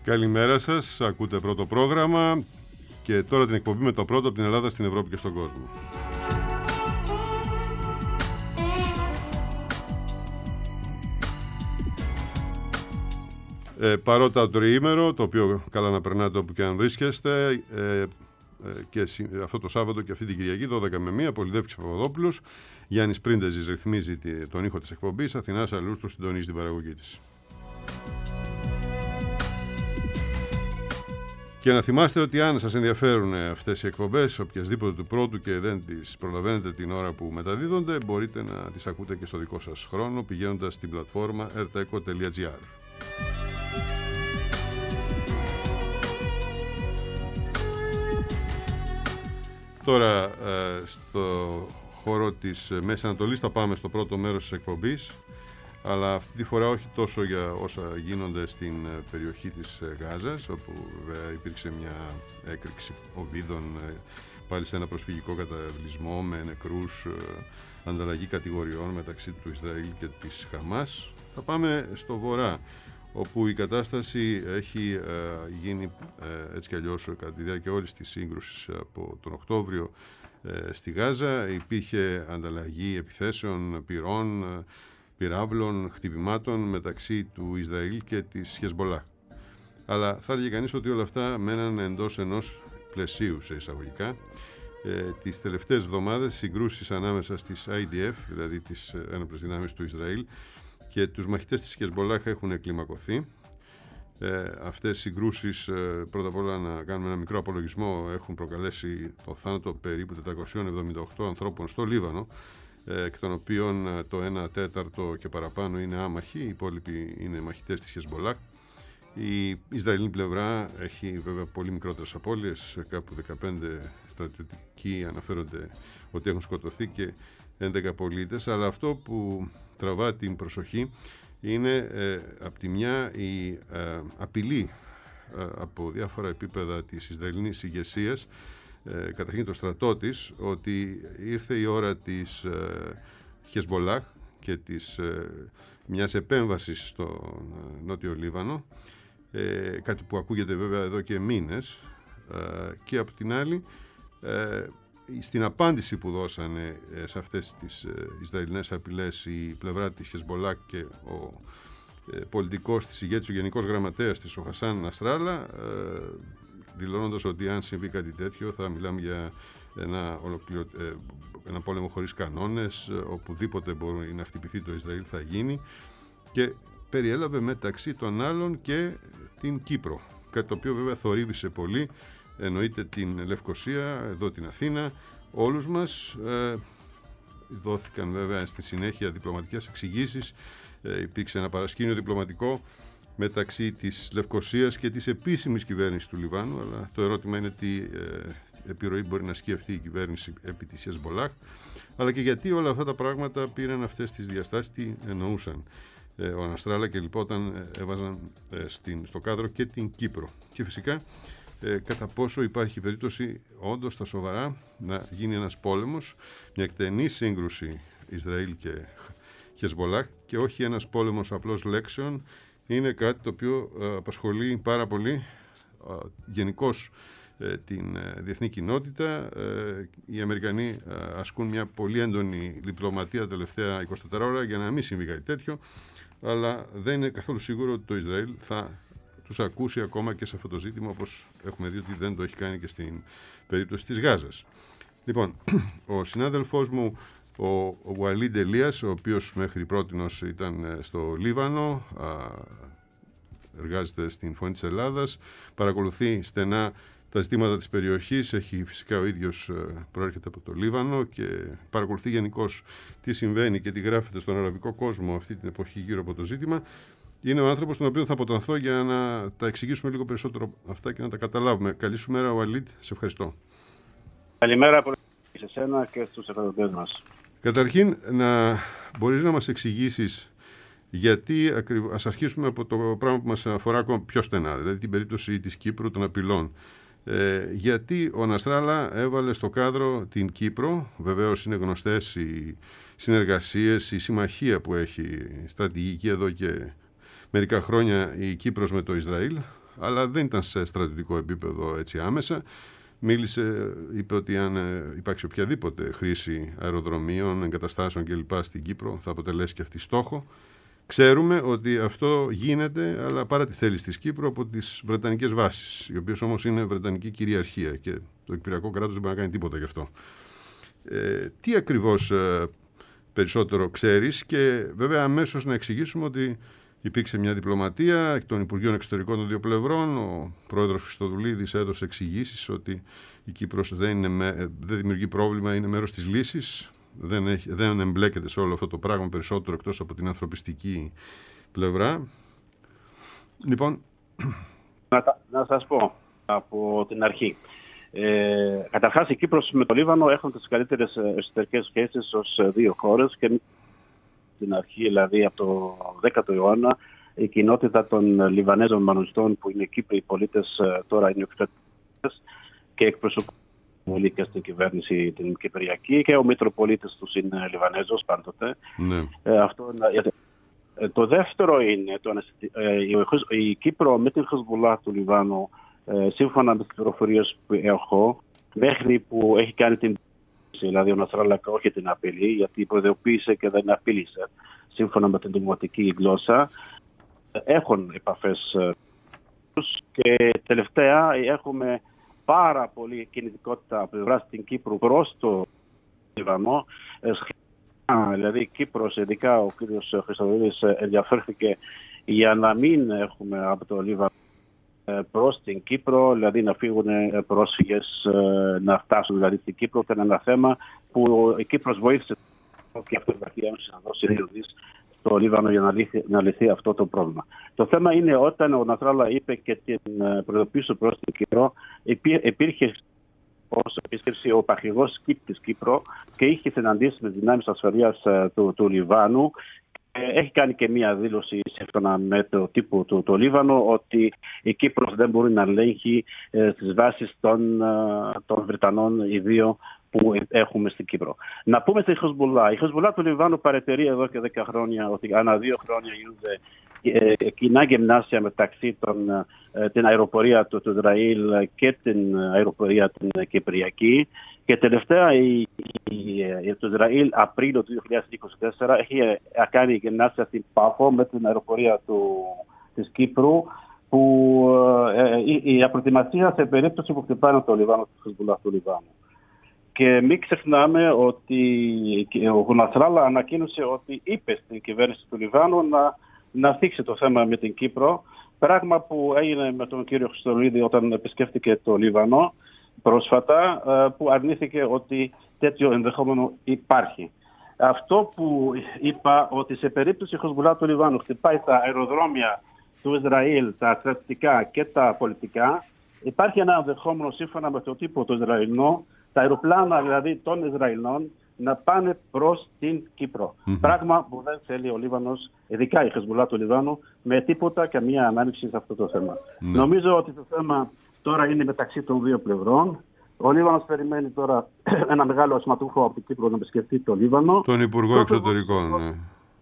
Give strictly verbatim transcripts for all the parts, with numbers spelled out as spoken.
Καλημέρα σας, ακούτε πρώτο πρόγραμμα και τώρα την εκπομπή με το πρώτο από την Ελλάδα στην Ευρώπη και στον κόσμο. Ε, παρότα το τριήμερο, το οποίο καλά να περνάτε όπου και αν βρίσκεστε, ε, ε, και αυτό το Σάββατο και αυτή την Κυριακή, δώδεκα με μία, Πολυδεύκης Παπαδόπουλος, Γιάννης Πρίντεζης ρυθμίζει τον ήχο της εκπομπής, Αθηνάς Αλούστου συντονίζει την παραγωγή της. Και να θυμάστε ότι αν σας ενδιαφέρουν αυτές οι εκπομπές, οποιασδήποτε του πρώτου και δεν τις προλαβαίνετε την ώρα που μεταδίδονται, μπορείτε να τις ακούτε και στο δικό σας χρόνο πηγαίνοντας στην πλατφόρμα erteco τελεία gr. Τώρα ε, στο χώρο της Μέσης Ανατολής θα πάμε στο πρώτο μέρος της εκπομπής, αλλά αυτή τη φορά όχι τόσο για όσα γίνονται στην περιοχή της Γάζας, όπου βέβαια υπήρξε μια έκρηξη οβίδων πάλι σε ένα προσφυγικό καταβλισμό με νεκρούς, ανταλλαγή κατηγοριών μεταξύ του Ισραήλ και της Χαμάς. Θα πάμε στο βορρά, όπου η κατάσταση έχει ε, γίνει ε, έτσι κι αλλιώς κατά τη διάρκεια όλης της σύγκρουσης από τον Οκτώβριο ε, στη Γάζα. Υπήρχε ανταλλαγή επιθέσεων, πυρών, πυράβλων, χτυπημάτων μεταξύ του Ισραήλ και της Χεσμπολάχ. Αλλά θα έλεγε κανείς ότι όλα αυτά μέναν εντός ενός πλαισίου σε εισαγωγικά. Ε, τις τελευταίες εβδομάδες συγκρούσεις ανάμεσα στις άι ντι εφ, δηλαδή τις ένοπλες δυνάμεις του Ισραήλ, και τους μαχητές της Χεσμπολάχ έχουν εκκλιμακωθεί. Ε, αυτές οι συγκρούσεις, ε, πρώτα απ' όλα να κάνουμε ένα μικρό απολογισμό, έχουν προκαλέσει το θάνατο περίπου τετρακόσιων εβδομήντα οκτώ ανθρώπων στο Λίβανο, εκ των οποίων το ένα τέταρτο και παραπάνω είναι άμαχοι, οι υπόλοιποι είναι μαχητές της Χεσμπολάχ. Η Ισραηλινή πλευρά έχει βέβαια πολύ μικρότερες απώλειες, κάπου δεκαπέντε στρατιωτικοί αναφέρονται ότι έχουν σκοτωθεί και έντεκα πολίτες, αλλά αυτό που τραβά την προσοχή είναι ε, από τη μια η ε, απειλή ε, από διάφορα επίπεδα της Ισραηλινής ηγεσίας, Ε, καταρχήν το στρατό της, ότι ήρθε η ώρα της ε, Χεσμπολάχ και της, ε, μιας επέμβασης στο ε, Νότιο Λίβανο, ε, κάτι που ακούγεται βέβαια εδώ και μήνες, ε, και από την άλλη ε, στην απάντηση που δώσανε ε, σε αυτές τις ε, Ισραηλινές απειλές η πλευρά της Χεσμπολάχ και ο ε, πολιτικός της ηγέτης, ο γενικός γραμματέας της, ο Χασάν Ναστράλα, ε, δηλώνοντας ότι αν συμβεί κάτι τέτοιο θα μιλάμε για ένα, ολοκληρω... ένα πόλεμο χωρίς κανόνες, οπουδήποτε μπορεί να χτυπηθεί το Ισραήλ θα γίνει, και περιέλαβε μεταξύ των άλλων και την Κύπρο, κάτι το οποίο βέβαια θορύβησε πολύ, εννοείται την Λευκοσία, εδώ την Αθήνα, όλους μας. Ε, δόθηκαν βέβαια στη συνέχεια διπλωματικές εξηγήσεις, ε, υπήρξε ένα παρασκήνιο διπλωματικό μεταξύ της Λευκοσίας και της επίσημης κυβέρνησης του Λιβάνου, αλλά το ερώτημα είναι τι ε, επιρροή μπορεί να ασκεί αυτή η κυβέρνηση επί της Χεσμπολάχ, αλλά και γιατί όλα αυτά τα πράγματα πήραν αυτές τις διαστάσεις, τι εννοούσαν. Ε, ο Αναστράλα και λοιπόν όταν έβαζαν ε, στην, στο κάδρο και την Κύπρο. Και φυσικά ε, κατά πόσο υπάρχει περίπτωση όντως στα σοβαρά να γίνει ένας πόλεμος, μια εκτενή σύγκρουση Ισραήλ και Χεσμπολάχ, και όχι ένας πόλεμος απλώς λέξεων. Είναι κάτι το οποίο ε, απασχολεί πάρα πολύ ε, γενικώς ε, την ε, διεθνή κοινότητα. Ε, οι Αμερικανοί ε, ασκούν μια πολύ έντονη διπλωματία τα τελευταία είκοσι τέσσερις ώρα για να μην συμβεί κάτι τέτοιο, αλλά δεν είναι καθόλου σίγουρο ότι το Ισραήλ θα τους ακούσει ακόμα και σε αυτό το ζήτημα, όπως έχουμε δει ότι δεν το έχει κάνει και στην περίπτωση της Γάζας. Λοιπόν, ο συνάδελφός μου ο Ουαλίντ Ελίας, ο οποίος μέχρι πρότινος ήταν στο Λίβανο, εργάζεται στην Φωνή της Ελλάδας, παρακολουθεί στενά τα ζητήματα της περιοχής, έχει φυσικά ο ίδιος προέρχεται από το Λίβανο και παρακολουθεί γενικώς τι συμβαίνει και τι γράφεται στον αραβικό κόσμο αυτή την εποχή γύρω από το ζήτημα. Είναι ο άνθρωπος τον οποίο θα αποτανθώ για να τα εξηγήσουμε λίγο περισσότερο αυτά και να τα καταλάβουμε. Καλή σου μέρα, Ουαλίντ, σε ευχαριστώ. Καλημέρα σε εσένα και στους εκδοτές μας. Καταρχήν, να μπορείς να μας εξηγήσεις γιατί, ας αρχίσουμε από το πράγμα που μας αφορά ακόμα πιο στενά, δηλαδή την περίπτωση της Κύπρου, των απειλών. Ε, γιατί ο Ναστράλα έβαλε στο κάδρο την Κύπρο, βεβαίως είναι γνωστές οι συνεργασίες, η συμμαχία που έχει στρατηγική εδώ και μερικά χρόνια η Κύπρος με το Ισραήλ, αλλά δεν ήταν σε στρατιωτικό επίπεδο έτσι άμεσα. Μίλησε, είπε ότι αν υπάρξει οποιαδήποτε χρήση αεροδρομίων, εγκαταστάσεων κλπ. Στην Κύπρο θα αποτελέσει και αυτή στόχο. Ξέρουμε ότι αυτό γίνεται, αλλά παρά τη θέληση της Κύπρου, από τις βρετανικές βάσεις, οι οποίες όμως είναι βρετανική κυριαρχία και το Κυπριακό κράτος δεν μπορεί να κάνει τίποτα γι' αυτό. Ε, τι ακριβώς ε, περισσότερο ξέρεις, και βέβαια αμέσως να εξηγήσουμε ότι υπήρξε μια διπλωματία εκ των Υπουργείων Εξωτερικών των δύο πλευρών. Ο πρόεδρος Χριστοδουλίδης έδωσε εξηγήσεις ότι η Κύπρος δεν, είναι με, δεν δημιουργεί πρόβλημα, είναι μέρος της λύσης. Δεν, έχει, δεν εμπλέκεται σε όλο αυτό το πράγμα περισσότερο εκτός από την ανθρωπιστική πλευρά. Λοιπόν... Να, να σας πω από την αρχή. Ε, καταρχάς η Κύπρος με το Λίβανο έχουν τις καλύτερες εσωτερικές σχέσεις ως δύο χώρες, και στην αρχή, δηλαδή από το δέκατο αιώνα, η κοινότητα των Λιβανέζων μανουστών, που είναι Κύπροι πολίτες, τώρα είναι εξωτερικές και εκπροσωπούν πολύ και στην κυβέρνηση την Κυπριακή, και ο Μητροπολίτης τους είναι Λιβανέζος πάντοτε. Ναι. Ε, αυτό, ε, το δεύτερο είναι το, ε, η, η Κύπρο με την Χεσμπολάχ του Λιβάνου, ε, σύμφωνα με τις πληροφορίες που έχω, μέχρι που έχει κάνει την δηλαδή ο Νασράλα όχι την απειλή, γιατί προειδοποίησε και δεν απείλησε σύμφωνα με την δημοτική γλώσσα, έχουν επαφές και τελευταία έχουμε πάρα πολύ κινητικότητα από πλευρά στην Κύπρο προς το Λιβανό. Δηλαδή η Κύπρος, ειδικά ο κ. Χριστοδουλίδης ενδιαφέρθηκε για να μην έχουμε από το Λίβανο προς την Κύπρο, δηλαδή να φύγουν πρόσφυγες, να φτάσουν δηλαδή στην Κύπρο, και είναι ένα θέμα που η Κύπρος βοήθησε και αυτό η Ευρωπαϊκή Ένωση να δώσει δύο δις στο Λίβανο για να λυθεί, να λυθεί αυτό το πρόβλημα. Το θέμα είναι όταν ο Νασράλα είπε και την προειδοποίηση προς την Κύπρο, υπήρχε ως επίσκεψη ο παχηγός ΚΙΠ της Κύπρο και είχε συναντήσει με τις δυνάμεις ασφαλείας του, του Λιβάνου. Έχει κάνει και μία δήλωση σύμφωνα με το τύπο του το Λίβανο ότι η Κύπρος δεν μπορεί να ελέγχει ε, στις βάσεις των, ε, των Βρετανών οι δύο που έχουμε στην Κύπρο. Να πούμε στη Χεσμπολάχ. Η Χεσμπολάχ του Λιβάνου παρατηρεί εδώ και δέκα χρόνια ότι ανά δύο χρόνια γίνονται ε, κοινά γυμνάσια μεταξύ των, ε, την αεροπορία του, του Ισραήλ και την αεροπορία την Κυπριακή. Και τελευταία η, η, η, το Ισραήλ Απρίλιο του δύο χιλιάδες είκοσι τέσσερα έχει κάνει γυμνάσια στην Πάφο με την αεροπορία του, της Κύπρου, που ε, η, η απροετοιμασία σε περίπτωση που χτυπάνε το Λιβάνο, του Χεσμπολάχ του Λιβάνου. Και μην ξεχνάμε ότι ο Νασράλα ανακοίνωσε ότι είπε στην κυβέρνηση του Λιβάνου να, να θίξει το θέμα με την Κύπρο, πράγμα που έγινε με τον κύριο Χριστοδουλίδη όταν επισκέφτηκε το Λίβανο πρόσφατα, που αρνήθηκε ότι τέτοιο ενδεχόμενο υπάρχει. Αυτό που είπα, ότι σε περίπτωση Χεσμπολάχ του Λιβάνου χτυπάει τα αεροδρόμια του Ισραήλ, τα στρατιωτικά και τα πολιτικά, υπάρχει ένα ενδεχόμενο σύμφωνα με το τύπο του Ισραηλινό, τα αεροπλάνα δηλαδή των Ισραηλινών να πάνε προς την Κύπρο. Mm-hmm. Πράγμα που δεν θέλει ο Λίβανος, ειδικά η Χεσμπολάχ του Λιβάνου, με τίποτα καμία ανάληψη σε αυτό το θέμα. Mm-hmm. Νομίζω ότι το θέμα τώρα είναι μεταξύ των δύο πλευρών. Ο Λίβανος περιμένει τώρα ένα μεγάλο ασματούχο από την Κύπρο να επισκεφτεί το Λίβανο. Τον Υπουργό Εξωτερικών, ναι.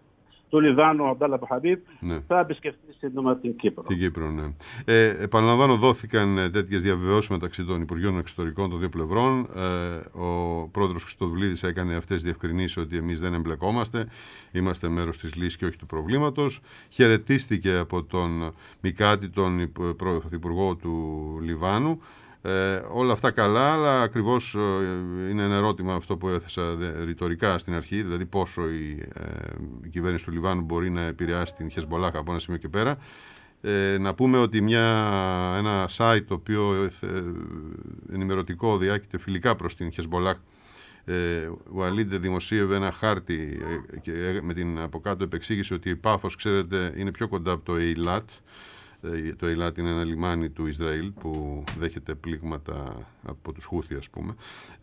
Του Λιβάνου, ο Αμπτάλα Μποχαμπίβ, ναι. θα επισκεφτεί σύντομα την Κύπρο. Την Κύπρο, ναι. Ε, επαναλαμβάνω, δόθηκαν τέτοιες διαβεβαιώσεις μεταξύ των Υπουργείων Εξωτερικών των δύο πλευρών. Ε, ο πρόεδρος Χριστοδουλίδης έκανε αυτές τις διευκρινήσεις ότι εμείς δεν εμπλεκόμαστε, είμαστε μέρος της λύσης και όχι του προβλήματος. Χαιρετίστηκε από τον Μικάτη, τον Πρωθυπουργό του Λιβάνου. Ε, όλα αυτά καλά, αλλά ακριβώς ε, είναι ένα ερώτημα αυτό που έθεσα δε, ρητορικά στην αρχή, δηλαδή πόσο η, ε, η κυβέρνηση του Λιβάνου μπορεί να επηρεάσει την Χεσμπολάχ από ένα σημείο και πέρα. Ε, να πούμε ότι μια, ένα site το οποίο ε, ενημερωτικό διάκειται φιλικά προς την Χεσμπολάχ, ε, ο Αλίντε δημοσίευε ένα χάρτη ε, και με την από κάτω επεξήγηση ότι η Πάφος, ξέρετε, είναι πιο κοντά από το Ειλάτ. Το Ειλάτ είναι ένα λιμάνι του Ισραήλ που δέχεται πλήγματα από τους Χούθι, ας πούμε.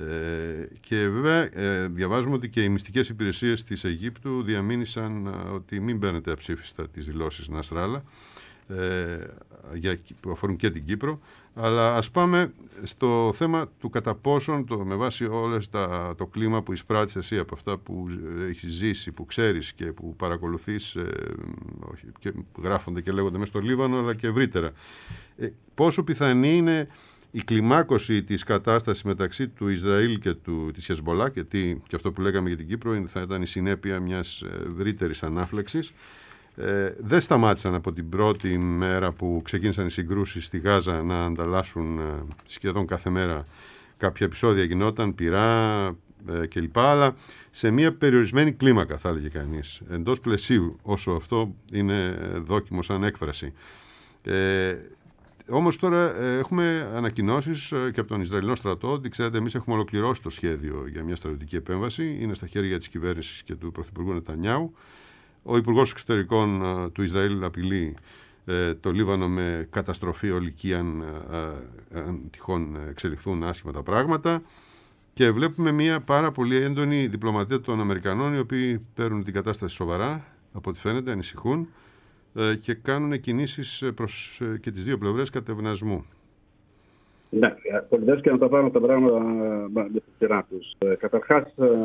Ε, και βέβαια ε, διαβάζουμε ότι και οι μυστικές υπηρεσίες της Αιγύπτου διαμήνυσαν ότι μην παίρνετε αψήφιστα τις δηλώσεις Νασράλα. ε, που αφορούν και την Κύπρο. Αλλά ας πάμε στο θέμα του κατά πόσον, το, με βάση όλες τα, το κλίμα που εισπράττεις εσύ από αυτά που έχεις ζήσει, που ξέρεις και που παρακολουθείς, ε, όχι, και γράφονται και λέγονται μέσα στο Λίβανο, αλλά και ευρύτερα. Ε, πόσο πιθανή είναι η κλιμάκωση της κατάστασης μεταξύ του Ισραήλ και του, της Χεσμολάχ, γιατί και αυτό που λέγαμε για την Κύπρο θα ήταν η συνέπεια μιας ευρύτερης ανάφλεξης. Ε, δεν σταμάτησαν από την πρώτη μέρα που ξεκίνησαν οι συγκρούσεις στη Γάζα να ανταλλάσσουν ε, σχεδόν κάθε μέρα κάποια επεισόδια γινόταν, πυρά ε, κλπ. Αλλά σε μια περιορισμένη κλίμακα, θα έλεγε κανείς, εντός πλαισίου, όσο αυτό είναι δόκιμο σαν έκφραση. Ε, Όμως τώρα ε, έχουμε ανακοινώσεις ε, και από τον Ισραηλινό στρατό ότι, ξέρετε, εμείς έχουμε ολοκληρώσει το σχέδιο για μια στρατιωτική επέμβαση. Είναι στα χέρια της κυβέρνησης και του Πρωθυπουργού Νετανιάου. Ο Υπουργός Εξωτερικών ε, του Ισραήλ απειλεί ε, το Λίβανο με καταστροφή ολική αν, ε, αν τυχόν εξελιχθούν άσχημα τα πράγματα. Και βλέπουμε μια πάρα πολύ έντονη διπλωματία των Αμερικανών, οι οποίοι παίρνουν την κατάσταση σοβαρά, από ό,τι φαίνεται, ανησυχούν και κάνουν κινήσεις προς και τις δύο πλευρές κατευνασμού. Ναι, πολυδές και να τα πάρουν τα πράγματα με τη σειρά τους. Καταρχάς,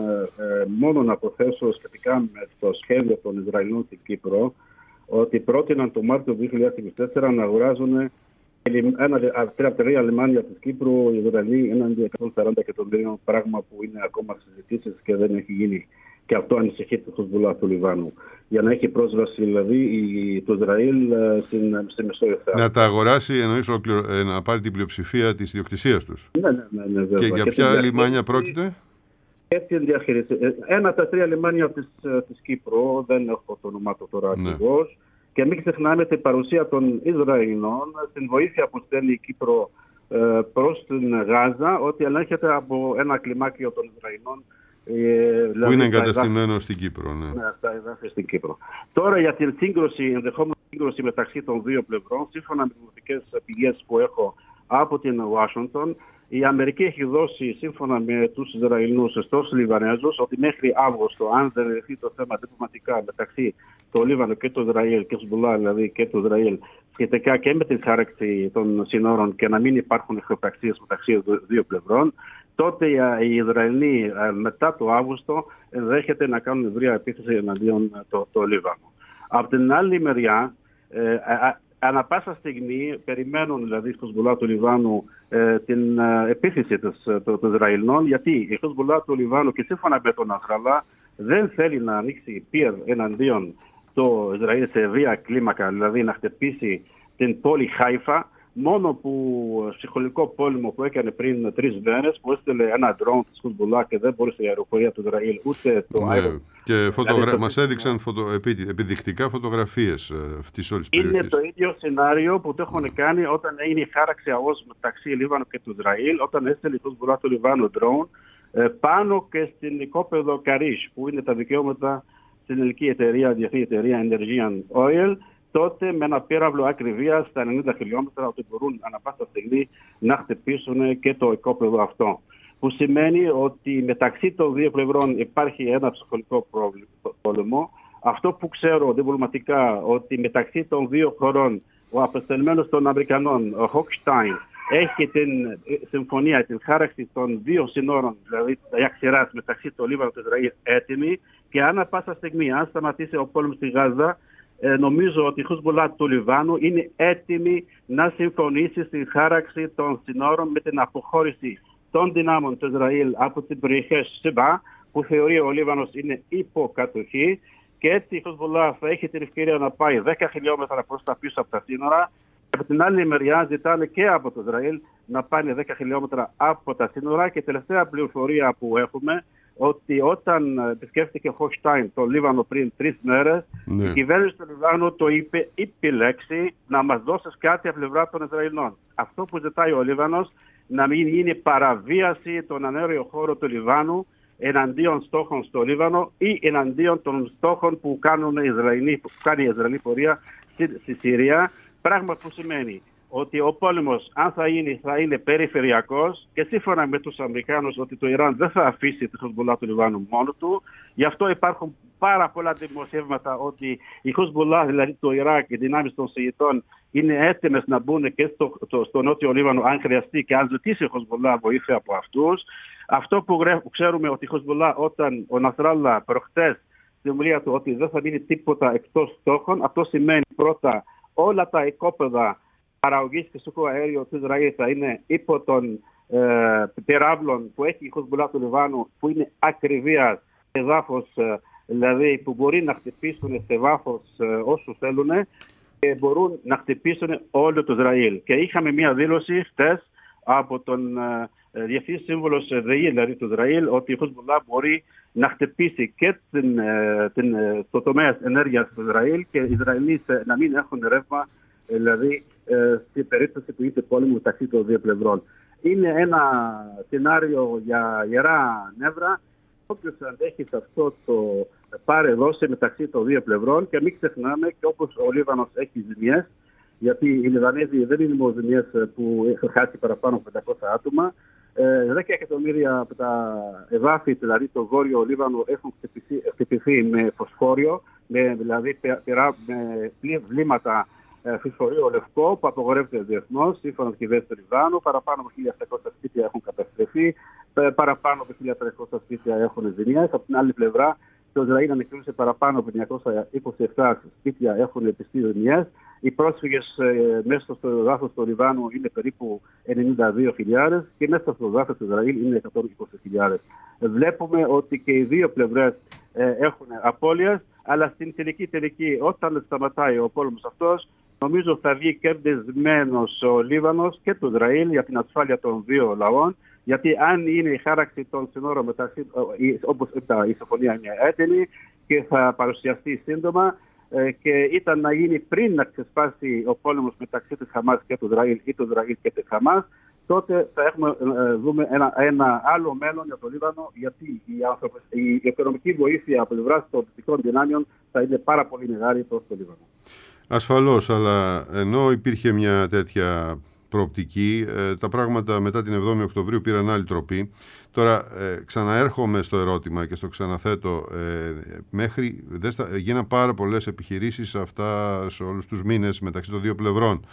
μόνο να αποθέσω σχετικά με το σχέδιο των Ισραηλινών στην Κύπρο, ότι πρότειναν το Μάρτιο δύο χιλιάδες είκοσι τέσσερα να αγοράζουν ένα από τρία λιμάνια της Κύπρου οι Ισραηλοί έναντι εκατόν σαράντα εκατομμυρίων, πράγμα που είναι ακόμα συζητήσεις και δεν έχει γίνει. Και αυτό ανησυχεί το Χεσμολάχ του Λιβάνου. Για να έχει πρόσβαση δηλαδή το Ισραήλ στην, στη Μεσόγειο Θάλασσα. Να τα αγοράσει, εννοείς να πάρει την πλειοψηφία της ιδιοκτησίας τους. Ναι, ναι, ναι, ναι, βέβαια. Και για και ποια λιμάνια πρόκειται? Έτσι διαχείριση. Ένα από τα τρία λιμάνια της, της Κύπρου, δεν έχω το όνομά του τώρα ακριβώς. Ναι. Και μην ξεχνάμε την παρουσία των Ισραηλινών στην βοήθεια που στέλνει η Κύπρο ε, προς την Γάζα, ότι ελέγχεται από ένα κλιμάκιο των Ισραηλινών. Ε, που δηλαδή είναι εγκαταστημένο στην Κύπρο. Ναι, ναι στα εδάφη στην Κύπρο. Τώρα για την σύγκρουση, ενδεχόμενη σύγκρουση μεταξύ των δύο πλευρών, σύμφωνα με τις μυστικές πηγές που έχω από την Ουάσιγκτον, η Αμερική έχει δώσει, σύμφωνα με τους Ισραηλινούς στους Λιβανέζους, ότι μέχρι Αύγουστο, αν δεν ρυθεί το θέμα διπλωματικά μεταξύ του Λίβανο και του Ισραήλ, και Χεσμολάχ δηλαδή και του Ισραήλ, σχετικά και με την χάραξη των συνόρων και να μην υπάρχουν εχθροπραξίες μεταξύ των δύο πλευρών, τότε οι Ισραηλοί μετά το Αύγουστο ενδέχεται να κάνουν ευρεία επίθεση εναντίον το, το Λίβανο. Από την άλλη μεριά, ε, ανά πάσα στιγμή περιμένουν δηλαδή στο Χεσμολάχ του Λιβάνου ε, την ε, επίθεση των Ισραηλινών, γιατί η Χεσμολάχ του Λιβάνου και σύμφωνα με τον Νασραλά δεν θέλει να ανοίξει πυρ εναντίον το Ισραήλ σε ευρεία κλίμακα, δηλαδή να χτυπήσει την πόλη Χάιφα, μόνο που ψυχολογικό πόλεμο που έκανε πριν τρεις μέρες, που έστειλε ένα ντρόν της Χεσμολάχ και δεν μπορούσε η αεροπορία του Ισραήλ ούτε το ναι, αερο... Και φωτογρα... δηλαδή, μας έδειξαν φωτο... επιδεικτικά φωτογραφίες αυτής όλης της περιοχής. Είναι το ίδιο σενάριο που το έχουν κάνει όταν έγινε η χάραξη ΑΟΣ μεταξύ Λίβανο και του Ισραήλ, όταν έστειλε η Χεσμολάχ του Λιβάνου ντρόν πάνω και στην οικόπεδο Καρίσ, που είναι τα δικαιώματα στην ελληνική εταιρεία, διεθνή εταιρεία Energean Oil, τότε με ένα πύραυλο ακριβίας στα ενενήντα χιλιόμετρα ότι μπορούν ανά πάσα στιγμή να χτυπήσουν και το οικόπεδο αυτό. Που σημαίνει ότι μεταξύ των δύο πλευρών υπάρχει ένα ψυχολογικό πόλεμο. Αυτό που ξέρω διπλωματικά, ότι μεταξύ των δύο χωρών ο απεσταλμένος των Αμερικανών, ο Hochstein, έχει την συμφωνία, την χάραξη των δύο συνόρων, δηλαδή η αξιράς μεταξύ του Λίβανου και του Ισραήλ έτοιμη, και ανά πάσα στιγμή, αν σταματήσει ο πόλεμος στη Γάζα, Ε, νομίζω ότι η Χεσμολάχ του Λιβάνου είναι έτοιμη να συμφωνήσει στην χάραξη των συνόρων με την αποχώρηση των δυνάμων του Ισραήλ από την περιοχή Σιμπά, που θεωρεί ο Λίβανος είναι υποκατοχή, και έτσι η Χεσμολάχ θα έχει την ευκαιρία να πάει δέκα χιλιόμετρα προς τα πίσω από τα σύνορα. Από την άλλη μεριά ζητάνε και από το Ισραήλ να πάνε δέκα χιλιόμετρα από τα σύνορα, και τελευταία πληροφορία που έχουμε, ότι όταν επισκέφθηκε ο Hochstein το Λίβανο πριν τρεις μέρες, ναι, η κυβέρνηση του Λιβάνου το είπε, είπε λέξη, να μας δώσεις κάτι από πλευρά των Ισραηλινών. Αυτό που ζητάει ο Λίβανος, να μην γίνει παραβίαση των ανέργειων χώρων του Λιβάνου εναντίον στόχων στο Λίβανο ή εναντίον των στόχων που, κάνουν οι Ισραηλοί, που κάνει η Ισραηλή πορεία στη, στη Συρία. Πράγμα που σημαίνει ότι ο πόλεμος, αν θα είναι, θα είναι περιφερειακός και σύμφωνα με τους Αμερικάνους ότι το Ιράν δεν θα αφήσει τη Χεσμολάχ του Λιβάνου μόνο του. Γι' αυτό υπάρχουν πάρα πολλά δημοσιεύματα ότι η Χεσμολάχ, δηλαδή το Ιράκ, οι δυνάμεις των Σιητών, είναι έτοιμες να μπουν και στο, το, στο νότιο Λίβανο αν χρειαστεί και αν ζητήσει η Χεσμολάχ βοήθεια από αυτούς. Αυτό που, που ξέρουμε ότι η Χεσμολάχ, όταν ο Νασράλα προχτές στην ομιλία του ότι δεν θα μείνει τίποτα εκτός στόχων, αυτό σημαίνει πρώτα όλα τα οικόπεδα παραγωγής φυσικού αέριου του Ισραήλ θα είναι υπό των ε, πυράβλων που έχει η Χεσμολάχ του Λιβάνου, που είναι ακριβίας εδάφος, ε, δηλαδή που μπορεί να χτυπήσουν σε βάθος ε, όσους θέλουν και μπορούν να χτυπήσουν όλο το Ισραήλ. Και είχαμε μια δήλωση χτες από τον ε, Διευθύντη Σύμβουλο ΔΕΗ, δηλαδή του Ισραήλ, ότι η Χεσμολάχ μπορεί να χτυπήσει και την, την, το τομέα ενέργειας του Ισραήλ και οι Ισραηλοί να μην έχουν ρεύμα, δηλαδή στην περίπτωση που είτε πόλεμο μεταξύ των δύο πλευρών. Είναι ένα σενάριο για ιερά νεύρα. Όποιος αντέχει σε αυτό το πάρε δώσε μεταξύ των δύο πλευρών και μην ξεχνάμε και όπως ο Λίβανος έχει ζημιές, γιατί οι Λιβανέζοι δεν είναι μόνο ζημιές που έχουν χάσει παραπάνω από πεντακόσια άτομα. δέκα εκατομμύρια από τα εδάφη, δηλαδή το βόρειο Λίβανο, έχουν χτυπηθεί με φωσφόριο, με, δηλαδή με βλήματα φωσφορίου λευκό που απογορεύεται διεθνώς, σύμφωνα με την κυβέρνηση του Λιβάνου. Παραπάνω από χίλια επτακόσια σπίτια έχουν καταστρεφεί, παραπάνω από χίλια τριακόσια σπίτια έχουν ζημιές. Από την άλλη πλευρά, το Ισραήλ ανακοίνωσε παραπάνω από εννιακόσια είκοσι επτά σπίτια έχουν επιστεί ζημιές. Οι πρόσφυγες ε, μέσα στο εδάφος του Λιβάνου είναι περίπου ενενήντα δύο χιλιάδες και μέσα στο εδάφος του Ισραήλ είναι εκατόν είκοσι χιλιάδες. Βλέπουμε ότι και οι δύο πλευρές ε, έχουν απώλειες, αλλά στην τελική τελική, όταν σταματάει ο πόλεμος αυτός, νομίζω θα βγει κερδισμένος ο Λίβανος και το Ισραήλ για την ασφάλεια των δύο λαών. Γιατί αν είναι η χάραξη των συνόρων μεταξύ, όπως είπα, η συμφωνία είναι έτοιμη και θα παρουσιαστεί σύντομα και ήταν να γίνει πριν να ξεσπάσει ο πόλεμος μεταξύ της Χαμάς και του Ισραήλ ή του Ισραήλ και της Χαμάς, τότε θα έχουμε, δούμε ένα, ένα άλλο μέλλον για το Λίβανο, γιατί η, η, η οικονομική βοήθεια από πλευράς των δυτικών δυνάμεων θα είναι πάρα πολύ μεγάλη προς το Λίβανο. Ασφαλώς, αλλά ενώ υπήρχε μια τέτοια προοπτική, ε, τα πράγματα μετά την εβδόμη Οκτωβρίου πήραν άλλη τροπή. Τώρα ε, ξαναέρχομαι στο ερώτημα και στο ξαναθέτω. Ε, μέχρι, δέστα, γίναν πάρα πολλές επιχειρήσεις αυτά σε όλους τους μήνες μεταξύ των δύο πλευρών.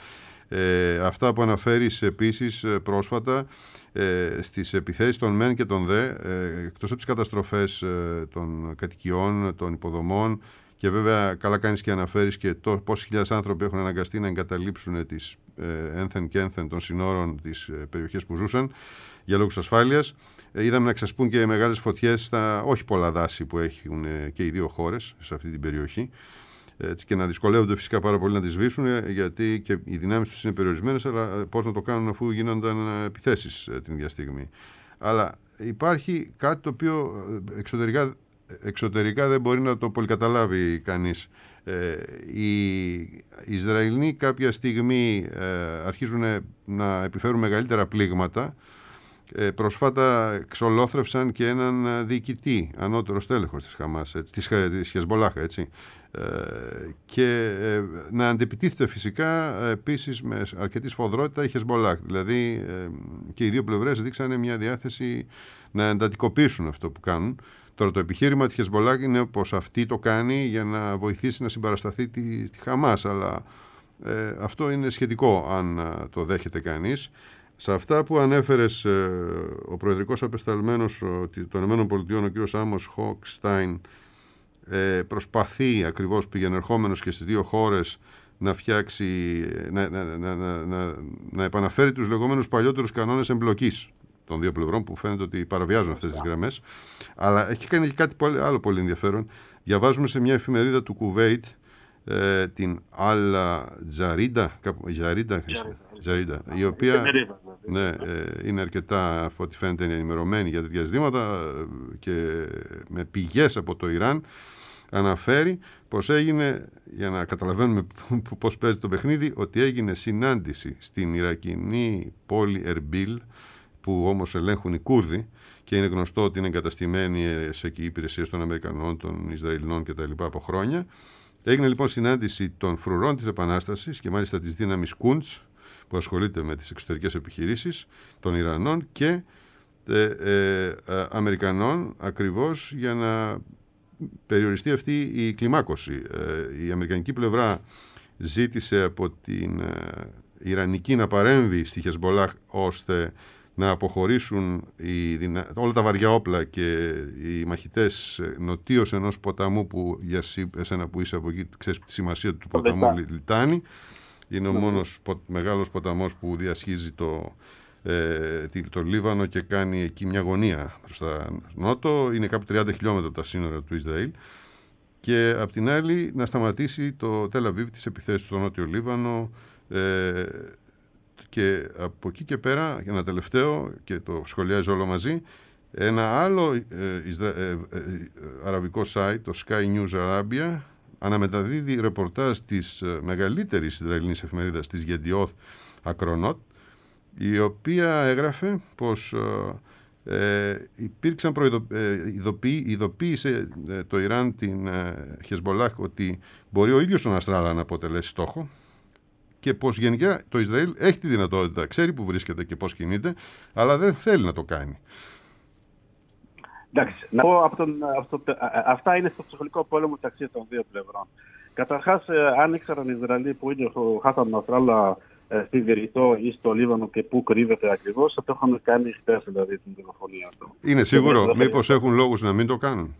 Ε, αυτά που αναφέρεις επίσης πρόσφατα ε, στις επιθέσεις των ΜΕΝ και των ΔΕ, ε, εκτός από τις καταστροφές ε, των κατοικιών, των υποδομών, και βέβαια καλά κάνεις και αναφέρεις και το πόσοι χιλιάδες άνθρωποι έχουν αναγκαστεί να εγκαταλείψουν τις ε, ένθεν και ένθεν των συνόρων τις ε, περιοχές που ζούσαν για λόγους ασφάλειας. Ε, είδαμε να ξασπούν και μεγάλες φωτιές στα όχι πολλά δάση που έχουν ε, και οι δύο χώρες σε αυτή την περιοχή. Έτσι, και να δυσκολεύονται φυσικά πάρα πολύ να τις σβήσουν, γιατί και οι δυνάμεις τους είναι περιορισμένες, αλλά πώς να το κάνουν αφού γίνονταν επιθέσεις ε, την ίδια στιγμή. Αλλά υπάρχει κάτι το οποίο εξωτερικά εξωτερικά δεν μπορεί να το πολυκαταλάβει κανείς. Ε, οι Ισραηλοί κάποια στιγμή ε, αρχίζουν να επιφέρουν μεγαλύτερα πλήγματα. Ε, προσφάτα εξολόθρευσαν και έναν διοικητή, ανώτερο στέλεχος της Χαμάς, έτσι, της, της Χεσμολάχ, έτσι. Ε, και ε, να αντεπιτίθεται φυσικά ε, επίσης με αρκετή σφοδρότητα η Χεσμολάχ. Δηλαδή ε, και οι δύο πλευρές δείξανε μια διάθεση να εντατικοποιήσουν αυτό που κάνουν. Τώρα το επιχείρημα της Χεσμολάχ είναι πως αυτή το κάνει για να βοηθήσει να συμπαρασταθεί τη, τη Χαμάς, αλλά ε, αυτό είναι σχετικό αν α, το δέχεται κανείς. Σε αυτά που ανέφερες, ε, ο προεδρικός απεσταλμένος των ΗΠΑ, ο κ. Άμος Χόκστάιν, ε, προσπαθεί ακριβώς πηγενερχόμενος και στις δύο χώρες να φτιάξει, να, να, να, να, να, να επαναφέρει τους λεγόμενους παλιότερους κανόνες εμπλοκής των δύο πλευρών, που φαίνεται ότι παραβιάζουν αυτές τις γραμμές. Αλλά έχει κάνει και κάτι πολύ, άλλο πολύ ενδιαφέρον. Διαβάζουμε σε μια εφημερίδα του Κουβέιτ, ε, την Al Jazeera, η οποία ναι, ε, είναι αρκετά, από ό,τι φαίνεται, ενημερωμένη για τέτοια ζητήματα και με πηγές από το Ιράν, αναφέρει πως έγινε, για να καταλαβαίνουμε πώς παίζει το παιχνίδι, ότι έγινε συνάντηση στην Ιρακινή πόλη Ερμπίλ, που όμως ελέγχουν οι Κούρδοι, και είναι γνωστό ότι είναι εγκαταστημένοι σε υπηρεσίες των Αμερικανών, των Ισραηλινών κτλ. Από χρόνια. Έγινε λοιπόν συνάντηση των φρουρών της Επανάστασης και μάλιστα της δύναμης Κουντς, που ασχολείται με τις εξωτερικές επιχειρήσεις των Ιρανών και ε, ε, ε, Αμερικανών, ακριβώς για να περιοριστεί αυτή η κλιμάκωση. Ε, η αμερικανική πλευρά ζήτησε από την ε, Ιρανική να παρέμβει στη Χεσμπολάχ ώστε να αποχωρήσουν οι δυνα... όλα τα βαριά όπλα και οι μαχητές νοτίως ενός ποταμού που για εσένα που είσαι από εκεί ξέρεις τη σημασία του ποταμού Λιτάνη. Είναι ο μόνος πο... μεγάλος ποταμός που διασχίζει το, ε, το Λίβανο και κάνει εκεί μια γωνία προς τα νότο. Είναι κάπου τριάντα χιλιόμετρα από τα σύνορα του Ισραήλ. Και απ' την άλλη να σταματήσει το Τελ Αβίβ τις επιθέσεις στο Νότιο Λίβανο. Ε, και από εκεί και πέρα, ένα τελευταίο, και το σχολιάζει όλο μαζί, ένα άλλο ε, Ισρα... ε, ε, ε, αραβικό site, το Sky News Arabia, αναμεταδίδει ρεπορτάζ της ε, μεγαλύτερης Ισραηλινής εφημερίδας, της Yedioth Ahronot, η οποία έγραφε πως ε, ε, υπήρξαν προειδο... ε, ειδοποιη... ειδοποίησε ε, το Ιράν την ε, Χεσμπολάχ ότι μπορεί ο ίδιος ο Νασράλα να αποτελέσει στόχο, και πως γενικά το Ισραήλ έχει τη δυνατότητα, ξέρει που βρίσκεται και πώς κινείται, αλλά δεν θέλει να το κάνει. Εντάξει, να πω από τον, αυτό, αυτά είναι στο ψυχολογικό πόλεμο μεταξύ των δύο πλευρών. Καταρχάς, αν ήξεραν οι Ισραηλοί που είναι ο Χάσαν Νασράλα στη Βηρητό ή στο Λίβανο και πού κρύβεται ακριβώς, θα το είχαμε κάνει χθες, δηλαδή την τηλεφωνία του. Είναι σίγουρο, μήπως έχουν λόγους να μην το κάνουν?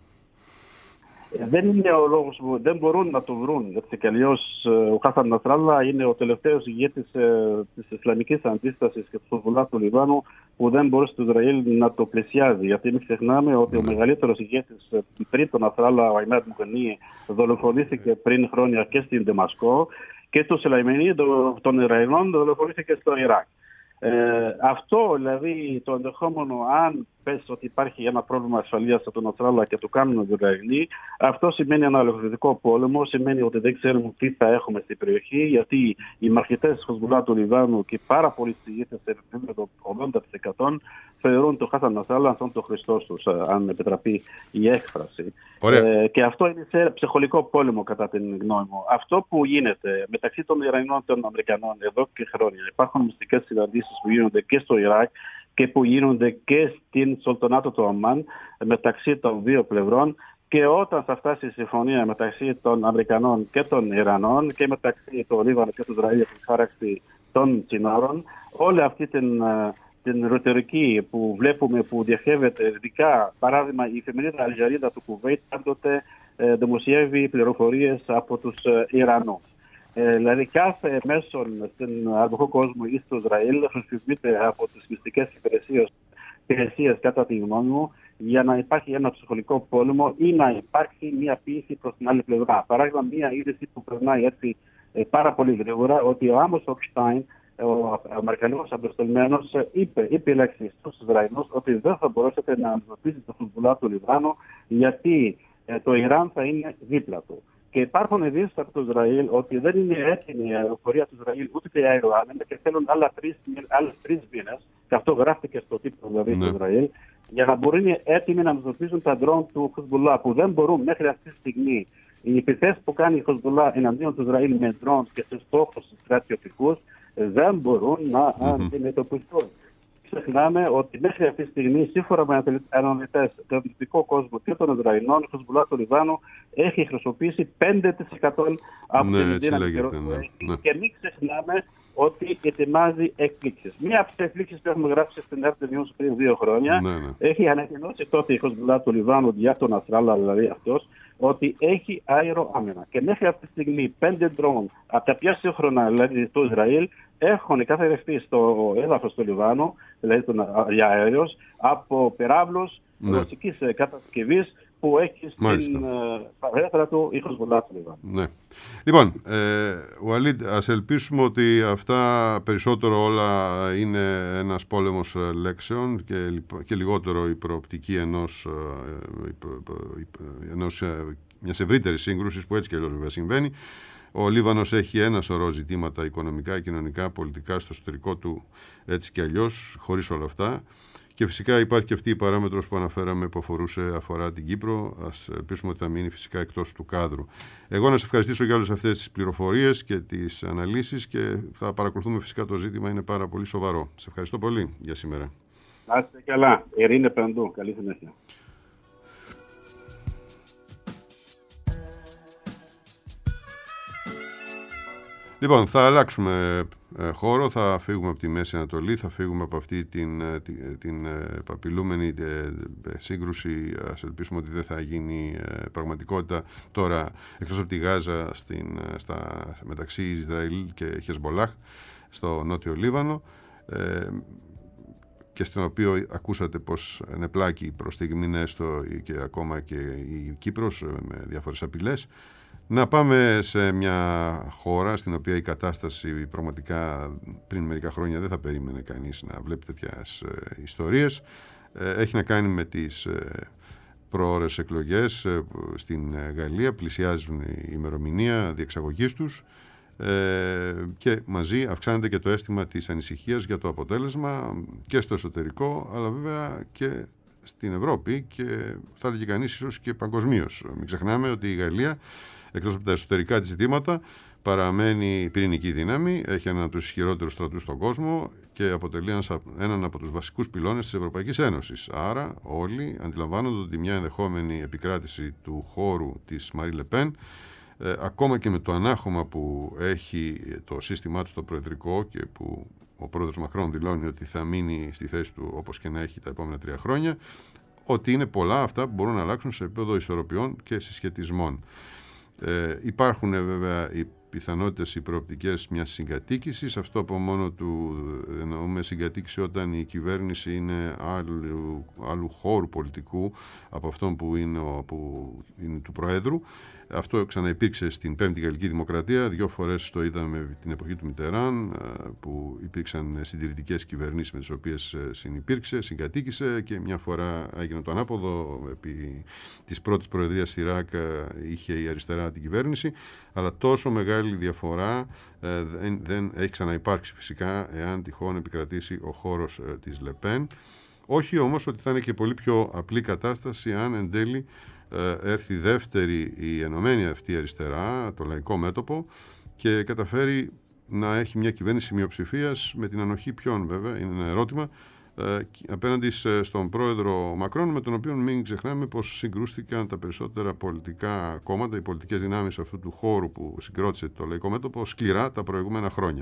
Δεν είναι ο λόγος που δεν μπορούν να το βρουν. Έτσι κι αλλιώς ο Χάσαν Νασράλα είναι ο τελευταίος ηγέτης της Ισλαμικής Αντίστασης και του Χεσμπολάχ του Λιβάνου που δεν μπορούσε το Ισραήλ να το πλησιάζει. Γιατί μην ξεχνάμε ότι ο μεγαλύτερος ηγέτης πριν τον Νασράλα, ο Ιμάντ Μουχενή, δολοφονήθηκε πριν χρόνια και στην Δαμασκό και το Σουλαϊμανί των Ιρανών δολοφονήθηκε στο Ιράκ. Ε, αυτό δηλαδή το ενδεχόμενο, αν πες ότι υπάρχει ένα πρόβλημα ασφαλείας από τον Νασράλα και το κάνουν οι Ισραηλοί, αυτό σημαίνει ένα ολοκληρωτικό πόλεμο, σημαίνει ότι δεν ξέρουμε τι θα έχουμε στην περιοχή, γιατί οι μαχητές της Χεσμπολάχ του Λιβάνου και πάρα πολλοί ηγέτες σε επίπεδο ογδόντα τοις εκατό θεωρούν τον Χάσαν Νασράλα σαν τον Χριστός τους, αν επιτραπεί η έκφραση. Ε, και αυτό είναι σε ψυχολογικό πόλεμο κατά την γνώμη μου. Αυτό που γίνεται μεταξύ των Ιρανινών και των Αμερικανών εδώ και χρόνια, υπάρχουν μυστικές συναντήσεις που γίνονται και στο Ιράκ και που γίνονται και στην Σουλτανάτο του Ομάν μεταξύ των δύο πλευρών, και όταν θα φτάσει η συμφωνία μεταξύ των Αμερικανών και των Ιρανών και μεταξύ του Λίβανου και του Ισραήλ για την χάραξη των συνόρων, όλη αυτή την, την ρητορική που βλέπουμε που διαχέεται, ειδικά παράδειγμα η εφημερίδα Αλ-Τζαρίδα του Κουβέιτ πάντοτε ε, δημοσιεύει πληροφορίες από τους ε, Ιρανούς. Ε, δηλαδή κάθε μέσον στην αραβικό κόσμο ή στο Ισραήλ χρησιμοποιείται από τις μυστικές υπηρεσίες κατά τη γνώμη μου για να υπάρχει ένα ψυχολογικό πόλεμο ή να υπάρχει μια πίεση προς την άλλη πλευρά. Παράδειγμα, μια είδηση που περνάει έτσι ε, πάρα πολύ γρήγορα, ότι ο Άμος Οκστάιν, ο Αμερικανός απεσταλμένος, είπε, είπε λέξη στους Ισραηλινούς ότι δεν θα μπορέσετε να αντιμετωπίσετε το Χεσμπολάχ του Λιβάνου γιατί ε, το Ιράν θα είναι δίπλα του. Και υπάρχουν ειδήσεις από το Ισραήλ ότι δεν είναι έτοιμη η αεροπορία του Ισραήλ ούτε και η αεροάμυνα και θέλουν άλλα τρεις μήνες, και αυτό γράφτηκε στο τύπο δηλαδή ναι. του Ισραήλ, για να μπορούν έτοιμοι να αντιμετωπίσουν τα ντρόν του Χεσμπολάχ που δεν μπορούν μέχρι αυτή τη στιγμή. Οι επιθέσεις που κάνει η Χεσμπολάχ εναντίον του Ισραήλ με ντρόν και σε στόχους στρατιωτικούς δεν μπορούν να mm-hmm. αντιμετωπιστούν. Ξεχνάμε ότι μέχρι αυτή τη στιγμή, σύμφωνα με αναλυτές του δυτικού κόσμου και των Ισραηλινών, η Χεσμπολάχ του Λιβάνου έχει χρησιμοποιήσει πέντε τοις εκατό από ναι, την δύναμη ναι, ναι. Και μην ξεχνάμε ότι ετοιμάζει εκπλήξεις. Μία από τις εκπλήξεις που έχουμε γράψει στην Έρτε News πριν δύο χρόνια ναι, ναι. έχει ανακοινώσει τότε η Χεσμπολάχ του Λιβάνου για τον Νασράλα, δηλαδή αυτός, ότι έχει αεροάμυνα. Και μέχρι αυτή τη στιγμή πέντε ντρόν από τα πιο σύγχρονα, δηλαδή του Ισραήλ, έχουν καθαρευτεί στο έδαφος του Λιβάνου, δηλαδή τον αέριος, από πυράβλους ναι. ρωσικής κατασκευής που έχει στην παρέτρα του η Χεσμπολάχ του Λιβάνου. Ναι. Λοιπόν, ε, Ουαλίντ, ας ελπίσουμε ότι αυτά περισσότερο όλα είναι ένας πόλεμος λέξεων και, και λιγότερο η προοπτική ενός, ενός μιας ευρύτερης σύγκρουσης που έτσι και αλλιώς βέβαια συμβαίνει. Ο Λίβανος έχει ένα σωρό ζητήματα οικονομικά, κοινωνικά, πολιτικά στο εσωτερικό του έτσι και αλλιώς, χωρίς όλα αυτά. Και φυσικά υπάρχει και αυτή η παράμετρος που αναφέραμε που αφορούσε, αφορά την Κύπρο. Ας ελπίσουμε ότι θα μείνει φυσικά εκτός του κάδρου. Εγώ να σε ευχαριστήσω για όλες αυτές τις πληροφορίες και τις αναλύσεις και θα παρακολουθούμε φυσικά το ζήτημα, είναι πάρα πολύ σοβαρό. Σε ευχαριστώ πολύ για σήμερα. Να είστε καλά. Ειρήνη παντού. Καλή συνέχεια. Λοιπόν, θα αλλάξουμε ε, χώρο, θα φύγουμε από τη Μέση Ανατολή, θα φύγουμε από αυτή την, την, την επαπειλούμενη ε, σύγκρουση. Ας ελπίσουμε ότι δεν θα γίνει ε, πραγματικότητα τώρα, εκτός από τη Γάζα, στην, στα, μεταξύ Ισραήλ και Χεσμολάχ, στο νότιο Λίβανο, ε, και στον οποίο ακούσατε πως ενεπλάκη προς στιγμήν έστω και ακόμα και η Κύπρος με διάφορες απειλές. Να πάμε σε μια χώρα στην οποία η κατάσταση πραγματικά πριν μερικά χρόνια δεν θα περίμενε κανείς να βλέπει τέτοιες ε, ιστορίες. Ε, έχει να κάνει με τις ε, προώρες εκλογές ε, στην Γαλλία. Πλησιάζουν η ημερομηνία διεξαγωγής τους ε, και μαζί αυξάνεται και το αίσθημα της ανησυχίας για το αποτέλεσμα και στο εσωτερικό, αλλά βέβαια και στην Ευρώπη και θα έλεγε κανείς ίσως και παγκοσμίως. Μην ξεχνάμε ότι η Γαλλία, εκτός από τα εσωτερικά της ζητήματα, παραμένει πυρηνική δύναμη, έχει έναν από τους ισχυρότερους στρατούς στον κόσμο και αποτελεί έναν από τους βασικούς πυλώνες της Ευρωπαϊκής Ένωσης. Άρα όλοι αντιλαμβάνονται ότι μια ενδεχόμενη επικράτηση του χώρου της Μαρί Λεπέν, ε, ακόμα και με το ανάχωμα που έχει το σύστημά του στο προεδρικό και που ο πρόεδρος Μακρόν δηλώνει ότι θα μείνει στη θέση του όπως και να έχει τα επόμενα τρία χρόνια, ότι είναι πολλά αυτά που μπορούν να αλλάξουν σε επίπεδο ισορροπιών και συσχετισμών. Ε, υπάρχουν βέβαια οι πιθανότητες, οι προοπτικές μιας συγκατοίκησης. Αυτό από μόνο του εννοούμε συγκατοίκηση όταν η κυβέρνηση είναι άλλου, άλλου χώρου πολιτικού από αυτόν που είναι, που είναι του Προέδρου. Αυτό ξαναυπήρξε στην Πέμπτη Γαλλική Δημοκρατία. Δύο φορές το είδαμε την εποχή του Μιτεράν, που υπήρξαν συντηρητικές κυβερνήσεις με τις οποίες συνυπήρξε, συγκατοίκησε, και μια φορά έγινε το ανάποδο. Επί της πρώτης προεδρίας Σιράκ είχε η αριστερά την κυβέρνηση. Αλλά τόσο μεγάλη διαφορά δεν, δεν έχει ξαναυπάρξει φυσικά εάν τυχόν επικρατήσει ο χώρος της Λεπέν. Όχι όμως ότι θα είναι και πολύ πιο απλή κατάσταση αν εν τέλει έρθει δεύτερη η ενωμένη αυτή αριστερά, το Λαϊκό Μέτωπο, και καταφέρει να έχει μια κυβέρνηση μειοψηφίας με την ανοχή ποιον, βέβαια, είναι ένα ερώτημα, απέναντι στον πρόεδρο Μακρόν, με τον οποίο μην ξεχνάμε πως συγκρούστηκαν τα περισσότερα πολιτικά κόμματα, οι πολιτικές δυνάμεις αυτού του χώρου που συγκρότησε το Λαϊκό Μέτωπο σκληρά τα προηγούμενα χρόνια.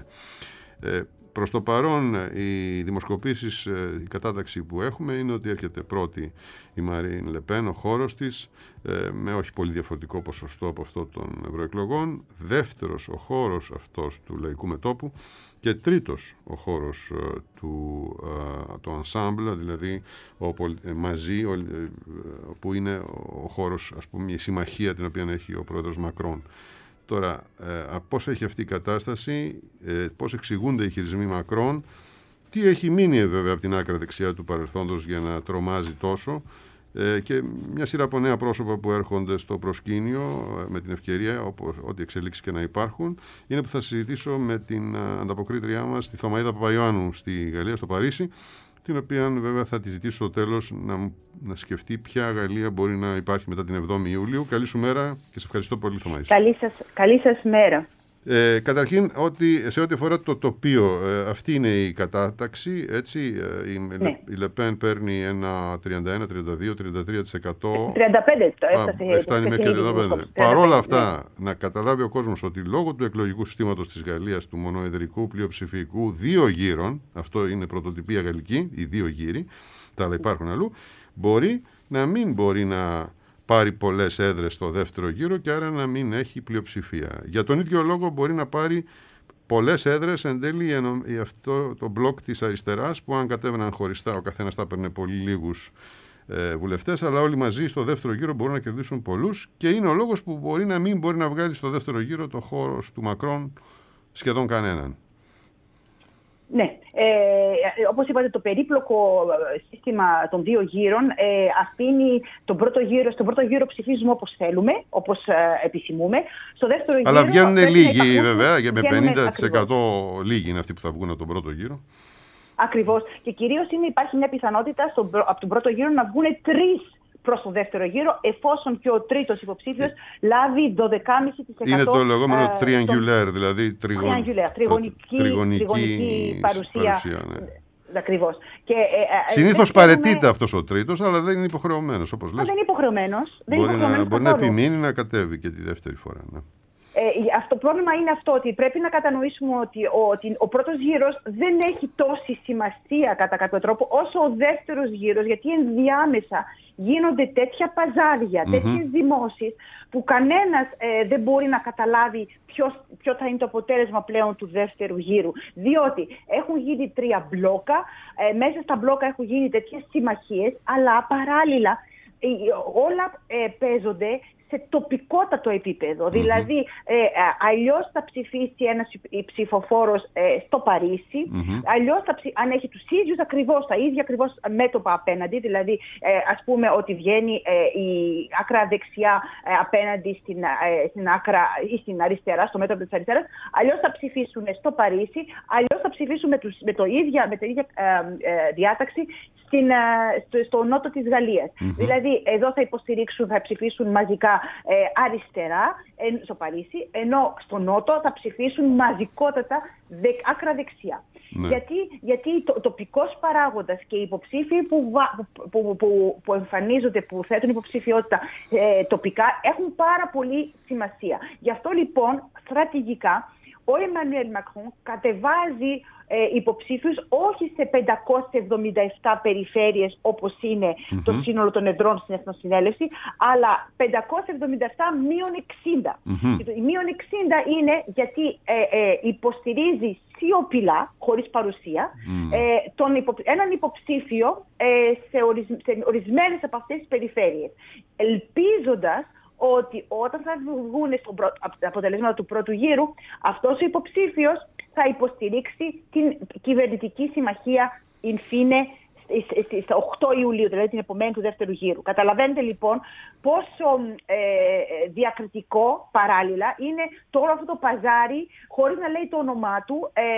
Ε, προς το παρόν οι δημοσκοπήσεις, η κατάταξη που έχουμε είναι ότι έρχεται πρώτη η Μαρίν Λεπέν, ο χώρος της, ε, με όχι πολύ διαφορετικό ποσοστό από αυτό των ευρωεκλογών, δεύτερος ο χώρος αυτός του Λαϊκού Μετώπου και τρίτος ο χώρος ε, του ε, το ensemble, δηλαδή ο, ε, μαζί, ο, ε, που είναι ο χώρος, ας πούμε, η συμμαχία την οποία έχει ο πρόεδρος Μακρόν. Τώρα, ε, πώς έχει αυτή η κατάσταση, ε, πώς εξηγούνται οι χειρισμοί Μακρόν, τι έχει μείνει βέβαια από την άκρα δεξιά του παρελθόντος για να τρομάζει τόσο, ε, και μια σειρά από νέα πρόσωπα που έρχονται στο προσκήνιο ε, με την ευκαιρία, όπως, ό,τι εξελίξεις και να υπάρχουν, είναι που θα συζητήσω με την ε, ανταποκρίτριά μας, τη Θωμαΐδα Παπαϊωάννου στη Γαλλία, στο Παρίσι, την οποία βέβαια θα τη ζητήσω στο τέλος να, να σκεφτεί ποια Γαλλία μπορεί να υπάρχει μετά την εβδόμη Ιουλίου. Καλή σου μέρα και σε ευχαριστώ πολύ, Θωμαΐδα. Καλή σας, καλή σας μέρα. Ε, καταρχήν, ότι, σε ό,τι αφορά το τοπίο, ε, αυτή είναι η κατάταξη, έτσι, ε, η, ναι. η Λεπέν παίρνει ένα τριάντα ένα, τριάντα δύο, τριάντα τρία τοις εκατό. τριάντα πέντε τοις εκατό έφτασε. Φτάνει μέχρι τριάντα πέντε. Παρόλα αυτά, ναι, να καταλάβει ο κόσμος ότι λόγω του εκλογικού συστήματος της Γαλλίας, του μονοεδρικού πλειοψηφικού δύο γύρων, αυτό είναι πρωτοτυπία γαλλική, οι δύο γύροι, τα άλλα υπάρχουν αλλού, μπορεί να μην μπορεί να πάρει πολλές έδρες στο δεύτερο γύρο και άρα να μην έχει πλειοψηφία. Για τον ίδιο λόγο μπορεί να πάρει πολλές έδρες εν τέλει αυτό το μπλοκ της αριστεράς, που αν κατέβαιναν χωριστά ο καθένας θα έπαιρνε πολύ λίγους ε, βουλευτές, αλλά όλοι μαζί στο δεύτερο γύρο μπορούν να κερδίσουν πολλούς, και είναι ο λόγος που μπορεί να μην μπορεί να βγάλει στο δεύτερο γύρο το χώρο του Μακρόν σχεδόν κανέναν. Ναι, ε, όπως είπατε, το περίπλοκο σύστημα των δύο γύρων ε, αφήνει τον πρώτο γύρο, στον πρώτο γύρο ψηφίζουμε όπως θέλουμε, όπως ε, επιθυμούμε. Στο δεύτερο Αλλά γύρο... βγαίνουν λίγοι βέβαια, για με πενήντα τοις εκατό λίγοι είναι αυτοί που θα βγουν από τον πρώτο γύρο. Ακριβώς. Και κυρίως είναι, υπάρχει μια πιθανότητα στον, από τον πρώτο γύρο να βγουν τρεις προς τον δεύτερο γύρο, εφόσον και ο τρίτος υποψήφιος λάβει δώδεκα κόμμα πέντε τοις εκατό. Είναι το λεγόμενο ε, triangular, τον... δηλαδή τριγων... triangular, τριγωνική, τριγωνική, τριγωνική παρουσία. παρουσία ναι. Ακριβώς. Και, ε, συνήθως ξέρουμε... παραιτείται αυτός ο τρίτος, αλλά δεν είναι υποχρεωμένος, όπως λες. Δεν είναι υποχρεωμένος. Δεν μπορεί είναι υποχρεωμένος να, μπορεί να επιμείνει να κατέβει και τη δεύτερη φορά. Ναι. Ε, αυτό το πρόβλημα είναι αυτό, ότι πρέπει να κατανοήσουμε ότι ο, ότι ο πρώτος γύρος δεν έχει τόση σημασία κατά κάποιο τρόπο όσο ο δεύτερος γύρος, γιατί ενδιάμεσα γίνονται τέτοια παζάρια, mm-hmm. τέτοιες δημόσεις που κανένας ε, δεν μπορεί να καταλάβει ποιος, ποιο θα είναι το αποτέλεσμα πλέον του δεύτερου γύρου. Διότι έχουν γίνει τρία μπλόκα, ε, μέσα στα μπλόκα έχουν γίνει τέτοιες συμμαχίες, αλλά παράλληλα ε, όλα ε, παίζονται σε τοπικότατο επίπεδο. Mm-hmm. Δηλαδή, ε, αλλιώς θα ψηφίσει ένας ψηφοφόρος ε, στο Παρίσι, mm-hmm. αλλιώς θα ψη... αν έχει τους ίδιους ακριβώς, τα ίδια ακριβώς μέτωπα απέναντι, δηλαδή ε, ας πούμε ότι βγαίνει ε, η άκρα δεξιά ε, απέναντι στην, ε, στην άκρα ή στην αριστερά, στο μέτωπο της αριστεράς, αλλιώς θα ψηφίσουν στο Παρίσι, αλλιώς θα ψηφίσουν με, τους, με, το ίδια, με την ίδια ε, ε, διάταξη στην, στο, στο νότο της Γαλλίας. Mm-hmm. Δηλαδή, εδώ θα υποστηρίξουν, θα ψηφίσουν μαζικά ε, αριστερά ε, στο Παρίσι, ενώ στο νότο θα ψηφίσουν μαζικότατα δε, άκρα δεξιά. Mm-hmm. Γιατί, γιατί το, τοπικός παράγοντας και οι υποψήφοι που, που, που, που εμφανίζονται, που θέτουν υποψηφιότητα ε, τοπικά, έχουν πάρα πολύ σημασία. Γι' αυτό λοιπόν, στρατηγικά, ο Εμμανουέλ Μακρόν κατεβάζει ε, υποψήφιους όχι σε πεντακόσιες εβδομήντα επτά περιφέρειες όπως είναι mm-hmm. το σύνολο των εδρών στην Εθνοσυνέλευση, αλλά πεντακόσιες εβδομήντα επτά μείον εξήντα. Mm-hmm. Η μείον εξήντα είναι γιατί ε, ε, υποστηρίζει σιωπηλά, χωρίς παρουσία, mm. ε, τον υπο, έναν υποψήφιο ε, σε, ορισμ, σε ορισμένες από αυτές τις περιφέρειες, ελπίζοντας ότι όταν θα βγουν στα αποτελέσματα του πρώτου γύρου, αυτός ο υποψήφιος θα υποστηρίξει την κυβερνητική συμμαχία in fine στις οκτώ Ιουλίου, δηλαδή την επομένη του δεύτερου γύρου. Καταλαβαίνετε λοιπόν πόσο ε, διακριτικό παράλληλα είναι τώρα αυτό το παζάρι, χωρίς να λέει το όνομά του, ε,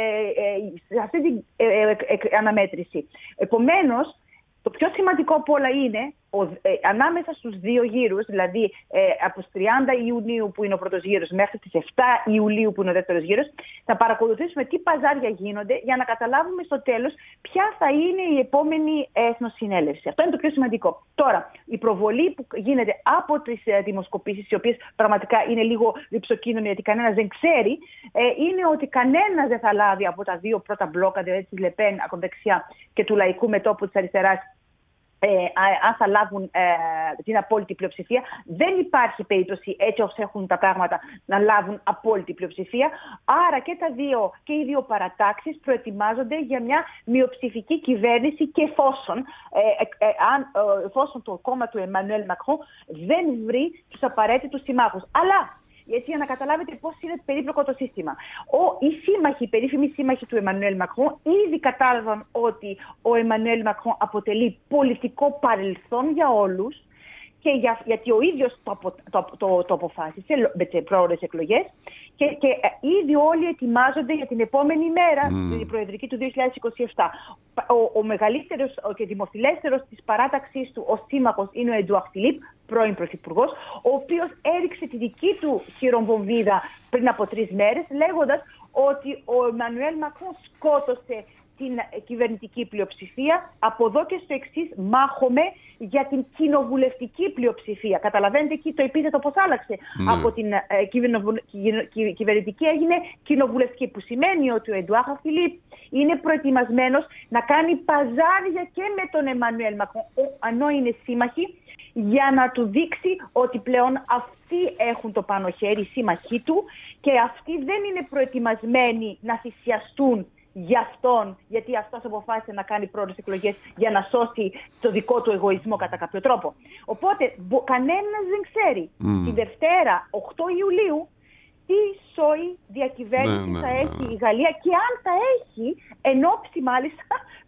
ε, σε αυτή την ε, ε, ε, αναμέτρηση. Επομένως, το πιο σημαντικό από όλα είναι ο, ε, ανάμεσα στους δύο γύρους, δηλαδή ε, από τις τριάντα Ιουνίου που είναι ο πρώτος γύρος μέχρι τις επτά Ιουλίου που είναι ο δεύτερος γύρος, θα παρακολουθήσουμε τι παζάρια γίνονται για να καταλάβουμε στο τέλος ποια θα είναι η επόμενη εθνοσυνέλευση. Αυτό είναι το πιο σημαντικό. Τώρα, η προβολή που γίνεται από τις ε, δημοσκοπήσεις, οι οποίες πραγματικά είναι λίγο ρυψοκίνδυνο γιατί κανένας δεν ξέρει, ε, είναι ότι κανένας δεν θα λάβει από τα δύο πρώτα μπλόκα, δηλαδή της Λεπέν ακροδεξιά και του Λαϊκού Μετώπου της αριστεράς, Ε, αν θα λάβουν ε, την απόλυτη πλειοψηφία. Δεν υπάρχει περίπτωση έτσι όπως έχουν τα πράγματα να λάβουν απόλυτη πλειοψηφία. Άρα και, τα δύο, και οι δύο παρατάξεις προετοιμάζονται για μια μειοψηφική κυβέρνηση και εφόσον, ε, ε, ε, αν, ε, εφόσον το κόμμα του Εμμανουέλ Μακρόν δεν βρει τους απαραίτητους συμμάχους. Αλλά έτσι, για να καταλάβετε πώς είναι περίπλοκο το σύστημα. Ο, οι σύμμαχοι, οι περίφημοι σύμμαχοι του Εμμανουέλ Μακρόν ήδη κατάλαβαν ότι ο Εμμανουέλ Μακρόν αποτελεί πολιτικό παρελθόν για όλους και για, γιατί ο ίδιος το, το, το, το, το αποφάσισε με τις πρόορες εκλογές και, και ήδη όλοι ετοιμάζονται για την επόμενη μέρα, mm. την προεδρική του δύο χιλιάδες είκοσι επτά. Ο, ο μεγαλύτερος και δημοφιλέστερος της παράταξης του, ο σύμμαχος, είναι ο Εντουάρ Φιλίπ, πρώην πρωθυπουργός, ο οποίος έριξε τη δική του χειρομβομβίδα πριν από τρεις μέρες, λέγοντας ότι ο Εμμανουέλ Μακρόν σκότωσε την κυβερνητική πλειοψηφία. Από εδώ και στο εξής μάχομαι για την κοινοβουλευτική πλειοψηφία. Καταλαβαίνετε εκεί το επίθετο πώς άλλαξε. Mm. Από την ε, κυβερνητική, κυβερνητική έγινε κοινοβουλευτική, που σημαίνει ότι ο Εντουάρ Φιλίπ είναι προετοιμασμένος να κάνει παζάρια και με τον Εμμανουέλ Μακρόν, ενώ είναι σύμμαχοι, για να του δείξει ότι πλέον αυτοί έχουν το πάνω χέρι, οι σύμμαχοί του, και αυτοί δεν είναι προετοιμασμένοι να θυσιαστούν για αυτόν, γιατί αυτός αποφάσισε να κάνει πρόορες εκλογές για να σώσει το δικό του εγωισμό κατά κάποιο τρόπο. Οπότε μπο, κανένας δεν ξέρει mm. τη Δευτέρα οκτώ Ιουλίου τι σόη διακυβέρνηση ναι, ναι, θα ναι, έχει ναι. η Γαλλία, και αν θα έχει, εν ώψη μάλιστα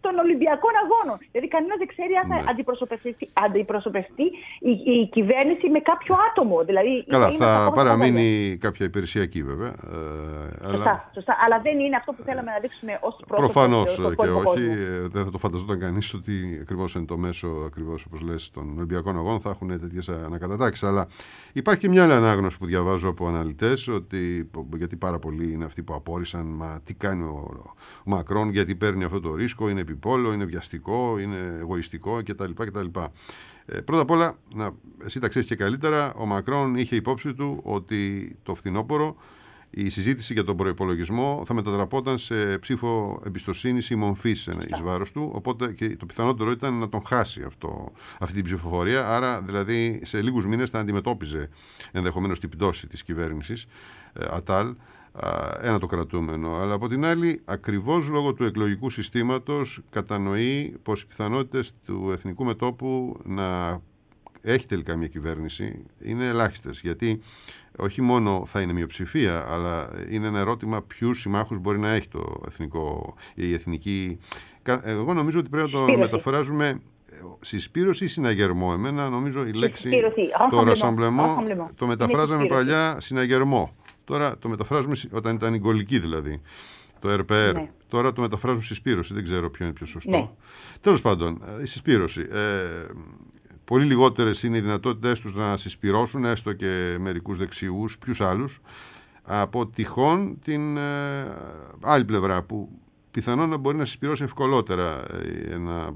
των Ολυμπιακών Αγώνων. Δηλαδή, κανένας δεν ξέρει αν θα ναι. αντιπροσωπευτεί, αντιπροσωπευτεί η, η κυβέρνηση με κάποιο άτομο. Δηλαδή, καλά, θα, θα παραμείνει κάποια υπηρεσιακή βέβαια. Ε, σωστά, αλλά... σωστά. Αλλά δεν είναι αυτό που θέλαμε να δείξουμε ως πρόσωπο. Προφανώς και, και όχι. Δεν θα το φανταζόταν κανείς ότι ακριβώς είναι το μέσο, ακριβώς όπως λες, των Ολυμπιακών Αγώνων θα έχουν τέτοιες ανακατατάξεις. Αλλά υπάρχει και μια άλλη ανάγνωση που διαβάζω από αναλυτές, ότι, γιατί πάρα πολλοί είναι αυτοί που απόρρισαν, μα τι κάνει ο, ο Μακρόν, γιατί παίρνει αυτό το ρίσκο, είναι επιπόλαιο, είναι βιαστικό, είναι εγωιστικό κτλ. κτλ. Ε, πρώτα απ' όλα, να, εσύ τα ξέρεις και καλύτερα, ο Μακρόν είχε υπόψη του ότι το φθινόπωρο η συζήτηση για τον προϋπολογισμό θα μετατραπόταν σε ψήφο εμπιστοσύνης ή μομφής εις βάρος του, οπότε και το πιθανότερο ήταν να τον χάσει αυτό, αυτή την ψηφοφορία, άρα δηλαδή σε λίγους μήνες θα αντιμετώπιζε ενδεχομένως την πτώση της κυβέρνησης ε, ΑΤΑΛ, ένα το κρατούμενο, αλλά από την άλλη ακριβώς λόγω του εκλογικού συστήματος κατανοεί πως οι πιθανότητες του εθνικού μετώπου να έχει τελικά μια κυβέρνηση είναι ελάχιστες, γιατί όχι μόνο θα είναι μειοψηφία, αλλά είναι ένα ερώτημα ποιους συμμάχους μπορεί να έχει το εθνικό, η εθνική. Εγώ νομίζω ότι πρέπει να το μεταφράζουμε συσπήρωση ή συναγερμό. Εμένα νομίζω η λέξη το ρασαμπλεμό το μεταφράζαμε παλιά συναγερμό. Τώρα το μεταφράζουμε όταν ήταν η γκολική δηλαδή, το ερ πι ερ. Ναι. Τώρα το μεταφράζουν συσπήρωση, δεν ξέρω ποιο είναι πιο σωστό. Ναι. Τέλος πάντων, η συσπήρωση. Ε, πολύ λιγότερες είναι οι δυνατότητες τους να συσπυρώσουν έστω και μερικούς δεξιούς, ποιους άλλους, από τυχόν την ε, άλλη πλευρά που πιθανόν να μπορεί να συσπυρώσει ευκολότερα ένα,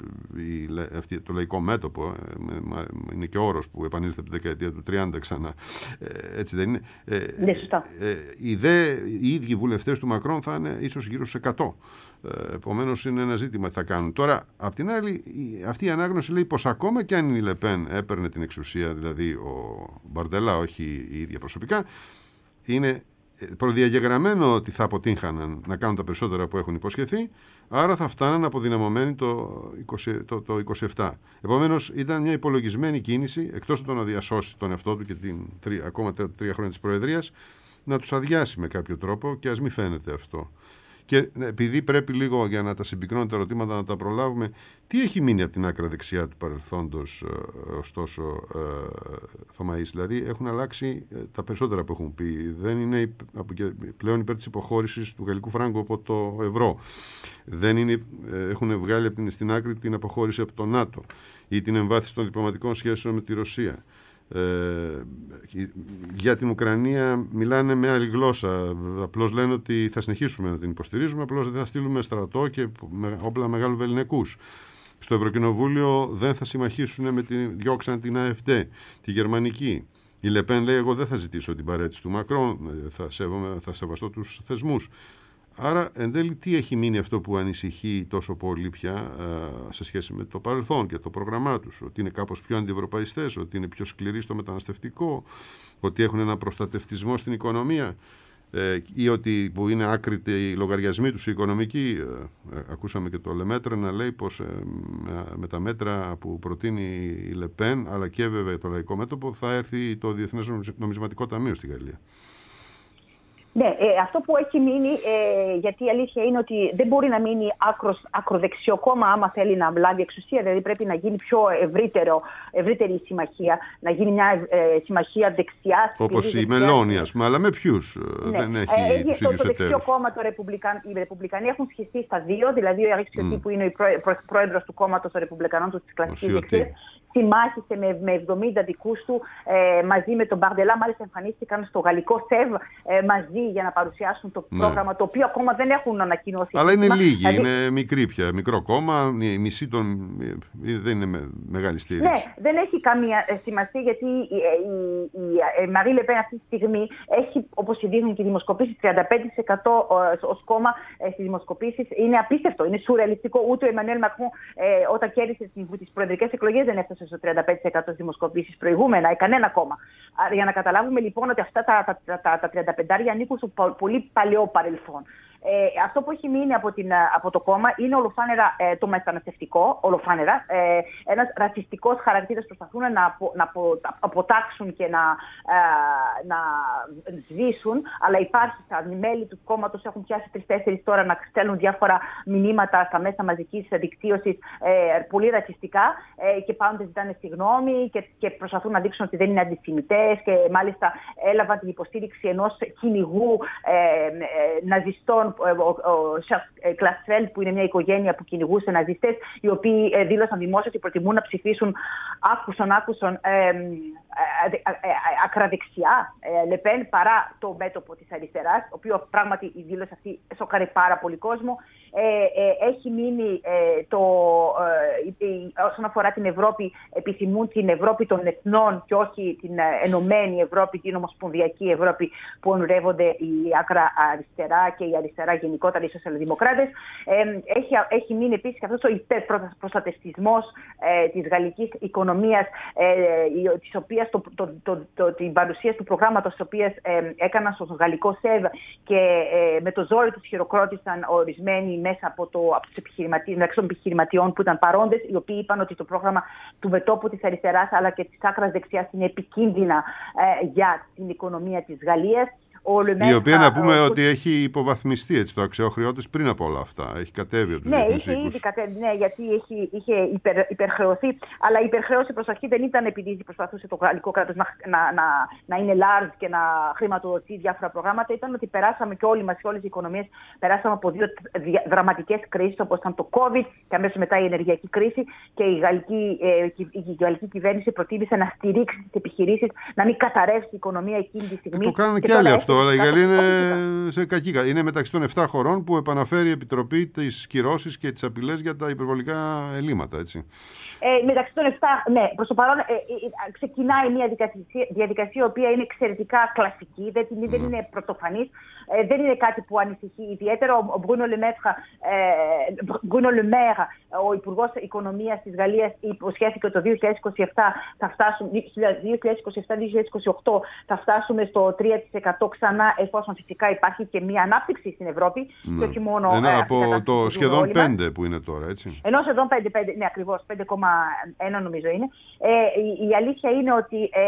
ε, η, το λαϊκό μέτωπο. Ε, είναι και όρος που επανήλθε από τη δεκαετία του τριάντα ξανά. Ε, έτσι δεν είναι. Ε, ναι, σωστά. Ε, οι, δε, οι ίδιοι βουλευτές του Μακρόν θα είναι ίσως γύρω στους εκατό. Ε, επομένως είναι ένα ζήτημα τι θα κάνουν. Τώρα, απ' την άλλη, η, αυτή η ανάγνωση λέει πως ακόμα και αν η Λεπέν έπαιρνε την εξουσία, δηλαδή ο Μπαρντελά, όχι η ίδια προσωπικά, είναι προδιαγεγραμμένο ότι θα αποτύχαναν να κάνουν τα περισσότερα που έχουν υποσχεθεί, άρα θα φτάναν αποδυναμωμένοι το, είκοσι, το, το είκοσι επτά. Επομένως ήταν μια υπολογισμένη κίνηση, εκτός από το να διασώσει τον εαυτό του και την τρία, ακόμα τρία χρόνια της Προεδρίας, να τους αδειάσει με κάποιο τρόπο και ας μην φαίνεται αυτό. Και επειδή πρέπει λίγο για να τα συμπυκνώνω τα ερωτήματα να τα προλάβουμε, τι έχει μείνει από την άκρα δεξιά του παρελθόντος, ε, ωστόσο, ε, Θωμαής? Δηλαδή έχουν αλλάξει ε, τα περισσότερα που έχουν πει. Δεν είναι πλέον υπέρ της υποχώρησης του γαλλικού φράγκου από το ευρώ. Δεν είναι, ε, έχουν βγάλει από την, στην άκρη την αποχώρηση από το ΝΑΤΟ ή την εμβάθυνση των διπλωματικών σχέσεων με τη Ρωσία. Ε, για την Ουκρανία μιλάνε με άλλη γλώσσα. Απλώς λένε ότι θα συνεχίσουμε να την υποστηρίζουμε, απλώς δεν θα στείλουμε στρατό και όπλα μεγάλου βεληνικούς. Στο Ευρωκοινοβούλιο δεν θα συμμαχίσουν με την, διώξαν την ΑΕΦΔ, τη γερμανική. Η Λεπέν λέει: εγώ δεν θα ζητήσω την παρέτηση του Μακρόν, θα, σέβομαι, θα σεβαστώ τους θεσμούς. Άρα, εν τέλει, τι έχει μείνει αυτό που ανησυχεί τόσο πολύ πια α, σε σχέση με το παρελθόν και το πρόγραμμά τους? Ότι είναι κάπως πιο αντιευρωπαϊστές, ότι είναι πιο σκληροί στο μεταναστευτικό, ότι έχουν ένα προστατευτισμό στην οικονομία ε, ή ότι που είναι άκρητοι οι λογαριασμοί τους οι οικονομικοί. Ε, ε, ακούσαμε και το Λεμέτρε να λέει πως ε, με τα μέτρα που προτείνει η Λεπέν, αλλά και βέβαια το λαϊκό μέτωπο, θα έρθει το Διεθνές Νομισματικό Ταμείο στη Γαλλία. Ναι, ε, αυτό που έχει μείνει, ε, γιατί η αλήθεια είναι ότι δεν μπορεί να μείνει άκρος, ακροδεξιό κόμμα άμα θέλει να λάβει εξουσία, δηλαδή πρέπει να γίνει πιο ευρύτερο, ευρύτερη συμμαχία, να γίνει μια ε, συμμαχία δεξιά. Όπως η Μελώνη, ας πούμε, αλλά με ποιους? Ναι. Δεν έχει ε, τους το, ίδιους το εταίρους. δεξιό κόμμα, το Ρεπουμπλικαν, οι Ρεπουμπλικανοί έχουν σχιστεί στα δύο, δηλαδή ο Αρίξ Κιωτί, mm. που είναι ο πρό, πρόεδρος του κόμματος των Ρεπουμπλικανών, της κλασικής δεξιάς, συμμάχισε με, με εβδομήντα δικούς του ε, μαζί με τον Μπαρντελά. Μάλιστα εμφανίστηκαν στο γαλλικό ΣΕΒ ε, μαζί για να παρουσιάσουν το ναι. πρόγραμμα, το οποίο ακόμα δεν έχουν ανακοινώσει. Αλλά είναι λίγοι, δηλαδή, είναι μικρή πια, μικρό κόμμα, η μισή των, δεν είναι με, μεγάλη στήριξη. Ναι, δεν έχει καμία σημασία, γιατί η, η, η, η Μαρή Λεπέν αυτή τη στιγμή έχει, όπως δείχνουν και οι δημοσκοπήσεις, τριάντα πέντε τοις εκατό ως κόμμα ε, στις δημοσκοπήσεις. Είναι απίστευτο, είναι σουρεαλιστικό. Ούτε ο Εμμανουέλ Μακρόν ε, όταν κέρδισε τις προεδρικές εκλογές δεν έφτασε στο τριάντα πέντε τοις εκατό στις δημοσκοπήσεις προηγούμενα, ή κανένα κόμμα. Για να καταλάβουμε λοιπόν ότι αυτά τα, τα, τα, τα, τα τριάντα πέντε ανήκουν στο πολύ παλαιό παρελθόν. Ε, αυτό που έχει μείνει από, την, από το κόμμα είναι ολοφάνερα ε, το μεταναστευτικό, ολοφάνερα. Ε, ένας ρατσιστικός χαρακτήρας προσπαθούν να, απο, να απο, αποτάξουν και να, ε, να σβήσουν, αλλά υπάρχει, τα μέλη του κόμματος έχουν πιάσει τρεις-τέσσερις τώρα να στέλνουν διάφορα μηνύματα στα μέσα μαζικής δικτύωσης ε, πολύ ρατσιστικά ε, και πάντοτε ζητάνε συγγνώμη και, και προσπαθούν να δείξουν ότι δεν είναι αντισημιτές και μάλιστα έλαβαν την υποστήριξη ενός κυνηγού ε, ε, ναζιστών, ο, ο, ο Charles Κλασφέλ, που είναι μια οικογένεια που κυνηγούσε ναζιστές, οι οποίοι ε, δήλωσαν δημόσια ότι προτιμούν να ψηφίσουν άκουσον άκουσον ε, ε, ε, ε, ε, ακραδεξιά ε, Λεπέν παρά το μέτωπο της αριστεράς, ο οποίο πράγματι η δήλωση αυτή σοκάρει πάρα πολύ κόσμο. Ε, ε, έχει μείνει ε, το, ε, ε, όσον αφορά την Ευρώπη, επιθυμούν την Ευρώπη των εθνών και όχι την ε, ενωμένη Ευρώπη, την ομοσπονδιακή Ευρώπη που ονειρεύονται η άκρα αριστερά και η αριστερά γενικότερα, οι σοσιαλδημοκράτες. Ε, έχει, έχει μείνει επίσης και αυτός ο υπερπροστατευτισμός ε, της γαλλικής οικονομίας, ε, της οποίας το, το, το, το, την παρουσίαση του προγράμματος της οποίας ε, έκαναν στο γαλλικό ΣΕΒ και ε, με το ζόρι τους χειροκρότησαν ορισμένοι μέσα από, το, από τους επιχειρηματίες, μεταξύ των επιχειρηματιών που ήταν παρόντες, οι οποίοι είπαν ότι το πρόγραμμα του μετώπου της αριστεράς αλλά και της άκρας δεξιάς είναι επικίνδυνα ε, για την οικονομία της Γαλλίας. Η οποία να πούμε ο... ότι έχει υποβαθμιστεί έτσι, το αξιόχρεό της πριν από όλα αυτά. Έχει κατέβει από τους ναι, διεθνείς είχε οίκους. ήδη κατέβει, ναι, γιατί είχε, είχε υπερ, υπερχρεωθεί. Αλλά η υπερχρέωση προς αρχή δεν ήταν επειδή προσπαθούσε το γαλλικό κράτος να, να, να, να είναι large και να χρηματοδοτεί διάφορα προγράμματα. Ήταν ότι περάσαμε και όλοι μας και όλες οι οικονομίες περάσαμε από δύο δραματικές κρίσεις, όπως ήταν το COVID και αμέσως μετά η ενεργειακή κρίση. Και η γαλλική, ε, η γαλλική κυβέρνηση προτίμησε να στηρίξει τις επιχειρήσεις, να μην καταρρεύσει η οικονομία εκείνη τη στιγμή. Το κάνουν και, και άλλοι αυτό. Αλλά η Γαλλία είναι σε κακή. Είναι μεταξύ των επτά χωρών που επαναφέρει η Επιτροπή τις κυρώσεις και τις απειλές για τα υπερβολικά ελλείμματα, έτσι. Ε, μεταξύ των επτά, ναι, προς το παρόν ε, ε, ξεκινάει μια διαδικασία, διαδικασία η οποία είναι εξαιρετικά κλασική, δεν, mm. δεν είναι πρωτοφανής, ε, δεν είναι κάτι που ανησυχεί ιδιαίτερα. Ο Μπρούνο Λεμέρ, ο Υπουργός Οικονομίας της Γαλλίας, υποσχέθηκε ότι το δύο χιλιάδες είκοσι επτά θα φτάσουμε, δύο χιλιάδες είκοσι επτά δύο χιλιάδες είκοσι οκτώ θα φτάσουμε στο τρία τοις εκατό ξανά, εφόσον φυσικά υπάρχει και μια ανάπτυξη στην Ευρώπη. Ναι. Και όχι μόνο, Ένα ε, από το σχεδόν πέντε που είναι τώρα, έτσι. Ενώ σχεδόν πέντε, πέντε, ναι, ακριβώς, πέντε κόμμα ένα νομίζω είναι. Ε, η, η αλήθεια είναι ότι ε,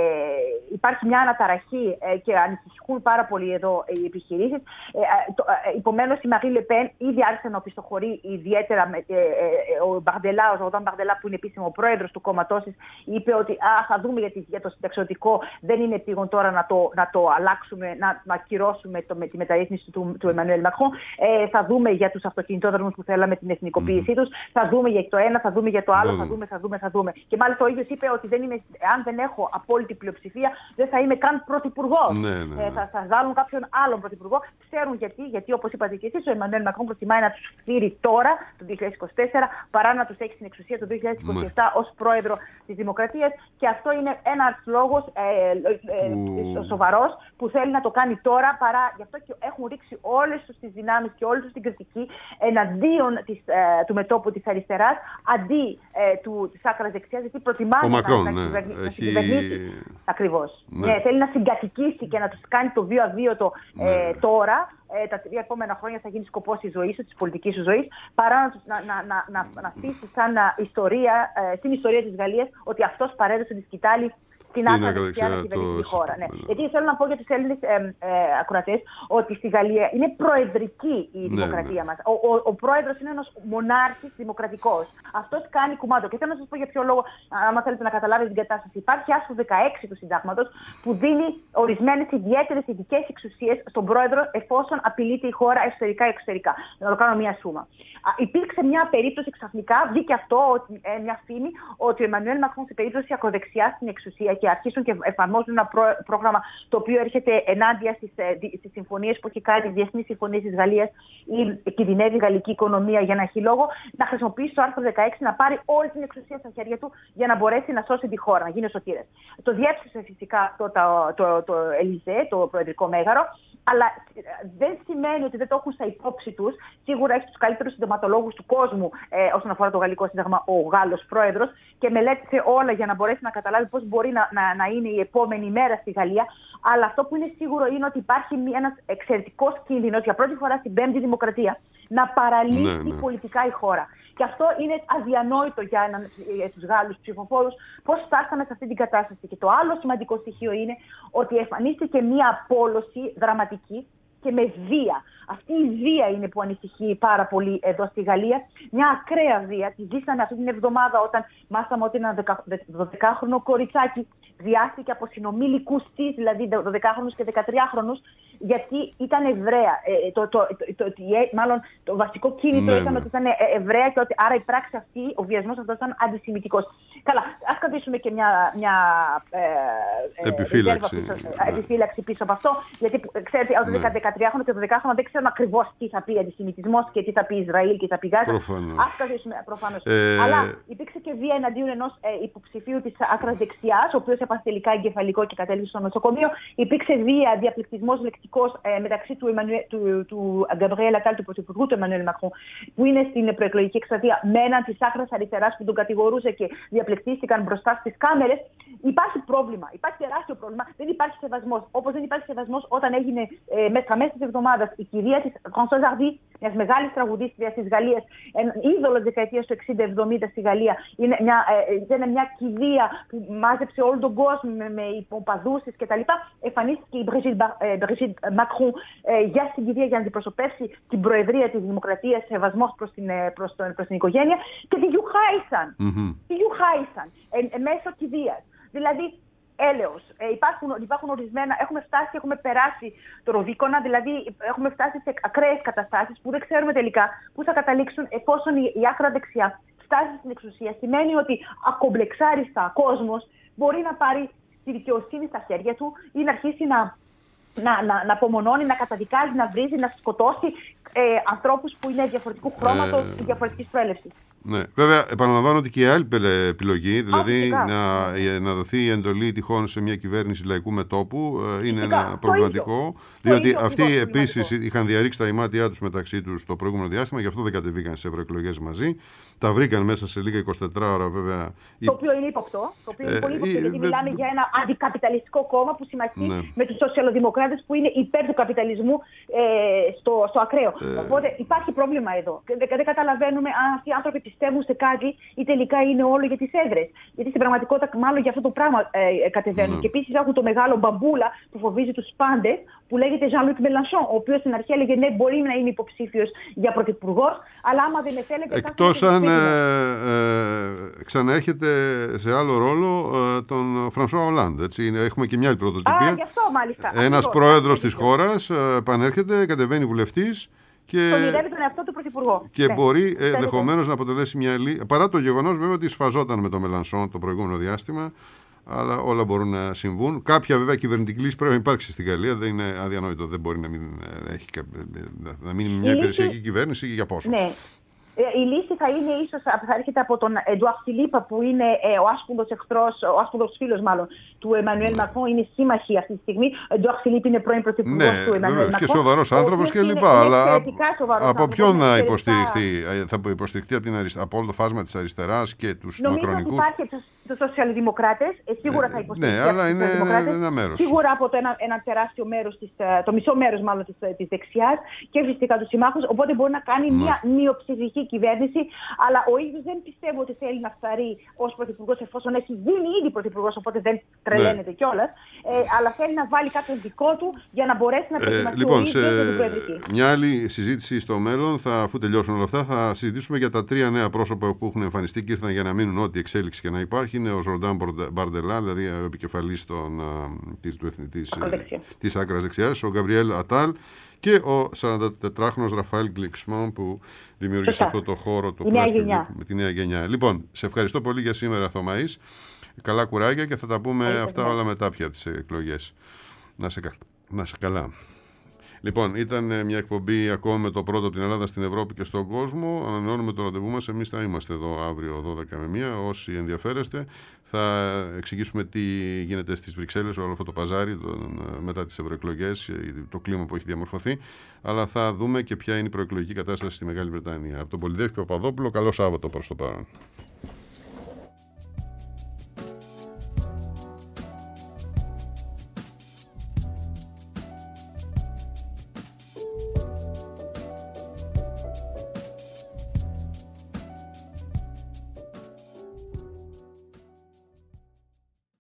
υπάρχει μια αναταραχή ε, και ανησυχούν πάρα πολύ εδώ οι επιχειρήσεις. Ε, ε, Επομένως, η Μαρί Λεπέν ήδη άρχισε να οπισθοχωρεί ιδιαίτερα. Με, ε, ε, ο Μπαρντελά, ο Ζορντάν Μπαρντελά, που είναι επίσημο πρόεδρος του κόμματός της, είπε ότι α, θα δούμε για, τη, για το συνταξιωτικό. Δεν είναι επίγον τώρα να το, να το αλλάξουμε, να, να ακυρώσουμε το, με τη μεταρρύθμιση του, του Εμμανουέλ Μακρόν. Ε, θα δούμε για τους αυτοκινητόδρομους που θέλαμε την εθνικοποίησή mm. τους. Θα δούμε για το ένα, θα δούμε για το άλλο, mm. θα δούμε, θα δούμε, θα δούμε. Και μάλιστα ο ίδιος είπε ότι δεν είμαι, αν δεν έχω απόλυτη πλειοψηφία, δεν θα είμαι καν πρωθυπουργός. Ναι, ναι, ναι. Ε, θα, θα βάλουν κάποιον άλλον πρωθυπουργό. Ξέρουν γιατί, γιατί όπως είπατε και εσείς, ο Εμμανουέλ Μακρόν προτιμάει να τους φύρει τώρα, το δύο χιλιάδες είκοσι τέσσερα, παρά να τους έχει στην εξουσία το δύο χιλιάδες είκοσι επτά mm. ως πρόεδρο της Δημοκρατίας. Και αυτό είναι ένας λόγος ε, ε, ε, σοβαρός που θέλει να το κάνει τώρα, παρά γι' αυτό και έχουν ρίξει όλες τους τις δυνάμεις και όλες τους την κριτική εναντίον της, ε, του μετώπου της αριστεράς, αντί ε, του, της άκρας δεξιάς, γιατί προτιμάει να, Μακρόν, να, ναι. να, Έχει... να κυβερνήσει. Ακριβώς. Ναι. Ναι, θέλει να συγκατοικήσει και να τους κάνει το βίο αβίωτο ε, ναι. τώρα. Ε, τα τρία επόμενα χρόνια θα γίνει σκοπός της ζωής σου, της πολιτικής σου ζωής, παρά να, να, να, να, να στήσει σαν ιστορία, ε, στην ιστορία της Γαλλίας ότι αυτός παρέδωσε τη σκητάλη στην άκρα δεξιά να κυβερνήσει τη χώρα. Ναι. Γιατί θέλω να πω για τους Έλληνες ε, ε, ακροατές ότι στη Γαλλία είναι προεδρική η δημοκρατία ναι, ναι. μας. Ο, ο, ο πρόεδρος είναι ένας μονάρχης δημοκρατικός. Αυτός κάνει κουμάντο. Και θέλω να σας πω για ποιο λόγο, άμα θέλετε να καταλάβετε την κατάσταση. Υπάρχει άρθρο δεκαέξι του συντάγματος που δίνει ορισμένες ιδιαίτερες ειδικές εξουσίες στον πρόεδρο εφόσον απειλείται η χώρα εσωτερικά ή εξωτερικά. Να το κάνω μια σούμα. Υπήρξε μια περίπτωση ξαφνικά, βγήκε αυτό, ε, μια φήμη, ότι ο Εμμανουέλ Μακρόν σε περίπτωση ακροδεξιά στην εξουσία και αρχίσουν και εφαρμόζουν ένα πρό, πρόγραμμα το οποίο έρχεται ενάντια στις, στις συμφωνίες που έχει κάνει, τις διεθνείς συμφωνίες της Γαλλίας, ή κινδυνεύει η γαλλική οικονομία για να έχει λόγο, να χρησιμοποιήσει το άρθρο δεκαέξι να πάρει όλη την εξουσία στα χέρια του για να μπορέσει να σώσει τη χώρα, να γίνει ο σωτήρας. Το διέψευσε φυσικά αυτό το, το, το, το Ελιζέ, το προεδρικό μέγαρο, αλλά δεν σημαίνει ότι δεν το έχουν στα υπόψη τους. Σίγουρα έχει τους καλύτερους συνταγματολόγους του κόσμου ε, όσον αφορά το γαλλικό σύνταγμα, ο Γάλλος πρόεδρος, και μελέτησε όλα για να μπορέσει να καταλάβει πώς μπορεί να, να, να είναι η επόμενη μέρα στη Γαλλία. Αλλά αυτό που είναι σίγουρο είναι ότι υπάρχει ένας εξαιρετικός κίνδυνος για πρώτη φορά στην Πέμπτη Δημοκρατία να παραλύσει ναι, ναι. πολιτικά η χώρα. Και αυτό είναι αδιανόητο για, έναν, για τους Γάλλους ψηφοφόρους, πώς φτάσαμε σε αυτή την κατάσταση. Και το άλλο σημαντικό στοιχείο είναι ότι εμφανίστηκε μια απόλωση δραματική και με βία. Αυτή η βία είναι που ανησυχεί πάρα πολύ εδώ στη Γαλλία. Μια ακραία βία. Τη ζήσαμε αυτή την εβδομάδα όταν μάθαμε ότι ένα δωδεκάχρονο κοριτσάκι διάστηκε από συνομήλικους της, δηλαδή δωδεκάχρονους και δεκατριάχρονους, γιατί ήταν Εβραία. Ε, το, το, το, το, μάλλον το βασικό κίνητρο ναι, ήταν ναι. ότι ήταν Εβραία και ότι άρα η πράξη αυτή, ο βιασμός αυτός ήταν αντισημιτικός. Καλά, ας κρατήσουμε και μια, μια ε, επιφύλαξη. Πίσω, ναι. επιφύλαξη πίσω από αυτό, γιατί ξέρετε, ο ναι. δεκατριάχρονο και το δεκάχρονο δεν ξέρουν ακριβώς τι θα πει αντισημιτισμός και τι θα πει Ισραήλ και τι θα πει Γάζα. Προφανώς. Ας κρατήσουμε προφανώς. Ε... Αλλά υπήρξε και βία εναντίον ενός ε, υποψηφίου της άκρας δεξιάς, ο οποίος έπαθε τελικά εγκεφαλικό και κατέληξε στο νοσοκομείο. Υπήρξε βία, διαπληκτισμός λεκτικός ε, μεταξύ του, Εμμανουέ, του, του Γκαμπριέλ Ατάλ, του πρωθυπουργού του Εμμανουέλ Μακρόν, που είναι στην προεκλογική εκστρατεία, με έναν της άκρας αριστεράς που τον κατηγορούσε και διαπληκτίστηκαν μπροστά στις κάμερες. Υπάρχει πρόβλημα, υπάρχει τεράστιο πρόβλημα. Δεν υπάρχει σεβασμός. Όπως δεν υπάρχει σεβασμός όταν έγινε ε, μέσα μέσα της εβδομάδας η κυρία της Françoise Hardy, μιας μεγάλης τραγουδίστριας της Γαλλίας, είδωλο της δεκαετίας του εξήντα εβδομήντα στη Γαλλία. Είναι μια, ε, ήταν μια κηδεία που μάζεψε όλο τον κόσμο με, με υποπαδούς της κτλ. Εμφανίστηκε η Brigitte Macron ε, για στην κηδεία για να αντιπροσωπεύσει την προεδρία της Δημοκρατίας, σεβασμός προς την, προς τον, προς την οικογένεια, και τη γιουχάισαν. Mm-hmm. Τη γιουχάισαν ε, ε, μέσω κηδείας. Δηλαδή, έλεος. Ε, υπάρχουν, υπάρχουν ορισμένα, έχουμε φτάσει, έχουμε περάσει το Ρουβίκονα, δηλαδή έχουμε φτάσει σε ακραίες καταστάσεις που δεν ξέρουμε τελικά πού θα καταλήξουν εφόσον η, η άκρα δεξιά φτάσει στην εξουσία. Σημαίνει ότι ακομπλεξάριστα κόσμος μπορεί να πάρει τη δικαιοσύνη στα χέρια του ή να αρχίσει να, να, να, να απομονώνει, να καταδικάζει, να βρίζει, να σκοτώσει ε, ανθρώπους που είναι διαφορετικού χρώματος ή ε... διαφορετικής προέλευσης. Ναι. Βέβαια, επαναλαμβάνω ότι και η άλλη επιλογή, δηλαδή Α, να, να δοθεί η εντολή τυχόν σε μια κυβέρνηση λαϊκού μετώπου, είναι φυσικά. ένα προβληματικό. Διότι ίδιο, αυτοί επίσης είχαν διαρρήξει τα ημάτια τους μεταξύ τους το προηγούμενο διάστημα, γι' αυτό δεν κατεβήκαν σε ευρωεκλογές μαζί. Τα βρήκαν μέσα σε λίγα εικοσιτέσσερις ώρα, βέβαια. Το οποίο είναι ύποπτο. Το οποίο είναι ε, πολύ ύποπτο, γιατί ε, μιλάμε ε, για ένα αντικαπιταλιστικό κόμμα που συμμαχεί ναι. με τους σοσιαλοδημοκράτες που είναι υπέρ του καπιταλισμού ε, στο, στο ακραίο. Ε, Οπότε υπάρχει πρόβλημα εδώ. Δεν, δεν καταλαβαίνουμε αν αυτοί οι άνθρωποι πιστεύουν σε κάτι ή τελικά είναι όλο για τις έδρες. Γιατί στην πραγματικότητα, μάλλον για αυτό το πράγμα ε, κατεβαίνουν. Ναι. Και επίσης έχουν το μεγάλο μπαμπούλα που φοβίζει τους πάντες, που λέγεται Jean-Luc Mélenchon, ο οποίος στην αρχή έλεγε ναι, μπορεί να είναι υποψήφιος για πρωθυπουργός, αλλά άμα δεν με θέλετε. Εκτός αν ε, ε, ξαναέχετε σε άλλο ρόλο ε, τον Φρανσουά Ολάντ. Έχουμε και μια άλλη πρωτοτυπία. Α, γι' αυτό μάλιστα. Ένας πρόεδρος της χώρας ε, επανέρχεται, κατεβαίνει βουλευτής. Και, τον ονειρεύει τον εαυτό του πρωθυπουργό. Και ναι. μπορεί ενδεχομένως να αποτελέσει μια λύση. Παρά το γεγονός βέβαια ότι σφαζόταν με τον Μελανσόν το προηγούμενο διάστημα, αλλά όλα μπορούν να συμβούν. Κάποια βέβαια κυβερνητική λύση πρέπει να υπάρξει στην Γαλλία. Δεν είναι αδιανόητο. Δεν μπορεί να μην έχει, να μείνει μια υπηρεσιακή κυβέρνηση για πόσο. Ναι. Η λύση θα είναι ίσως, θα έρχεται από τον Εντουάρ Φιλίπ, που είναι ε, ο άσπουδος εχθρός, ο άσπουδος φίλος μάλλον του Εμμανουέλ Μακρόν, είναι σύμμαχοι αυτή τη στιγμή. Ο Εντουάρ Φιλίπ είναι πρώην πρωθυπουργός ναι, του Εμμανουέλ Μακρόν. Και σοβαρός άνθρωπος κλπ. Αλλά από ποιον να υποστηριχθεί, θα υποστηριχθεί από, την αριστερά, από όλο το φάσμα της αριστεράς και τους μακρονικούς. Νομίζω ότι υπάρχει τους σοσιαλδημοκράτες, σίγουρα θα υποστηριχθεί. Ναι, αλλά είναι ένα μέρος. Σίγουρα από το ένα, ένα τεράστιο μέρος, της, το μισό μέρος μάλλον της, της δεξιάς και φυσικά τους συμμάχους. Οπότε μπορεί να κάνει μια μειοψηφική κυβέρνηση. Αλλά ο ίδιος δεν πιστεύω ότι θέλει να φθαρεί ως πρωθυπουργός, εφόσον έχει γίνει ήδη πρωθυπουργός, οπότε δεν τρελαίνεται ναι. κιόλας. Ε, αλλά θέλει να βάλει κάποιον δικό του για να μπορέσει να προετοιμαστεί. Ε, λοιπόν, ο ίδιος σε προεδρική. Μια άλλη συζήτηση στο μέλλον, θα, αφού τελειώσουν όλα αυτά, θα συζητήσουμε για τα τρία νέα πρόσωπα που έχουν εμφανιστεί και ήρθαν για να μείνουν ό,τι εξέλιξη και να υπάρχει. Είναι ο Ζορντάν Μπαρντελά, δηλαδή ο επικεφαλής της άκρας δεξιάς, ο Γκαμπριέλ Ατάλ και ο σαραντατετράχρονος Ραφαέλ Γκλίξμαν που δημιούργησε αυτό το χώρο το πλάσπι με τη νέα γενιά. Λοιπόν, σε ευχαριστώ πολύ για σήμερα, Θωμαής. Καλά κουράγια και θα τα πούμε Έχετε αυτά όλα μετά πια τις εκλογές. Να σε, να σε καλά. Λοιπόν, ήταν μια εκπομπή ακόμα με το πρώτο από την Ελλάδα στην Ευρώπη και στον κόσμο. Ανανεώνουμε το ραντεβού μας. Εμείς θα είμαστε εδώ αύριο δώδεκα με μία. Όσοι ενδιαφέρεστε, θα εξηγήσουμε τι γίνεται στις Βρυξέλλες, όλο αυτό το παζάρι τον, μετά τις ευρωεκλογές, το κλίμα που έχει διαμορφωθεί. Αλλά θα δούμε και ποια είναι η προεκλογική κατάσταση στη Μεγάλη Βρετανία. Από τον Πολυδέφη Παπαδόπουλο, καλό Σάββατο προς το παρόν.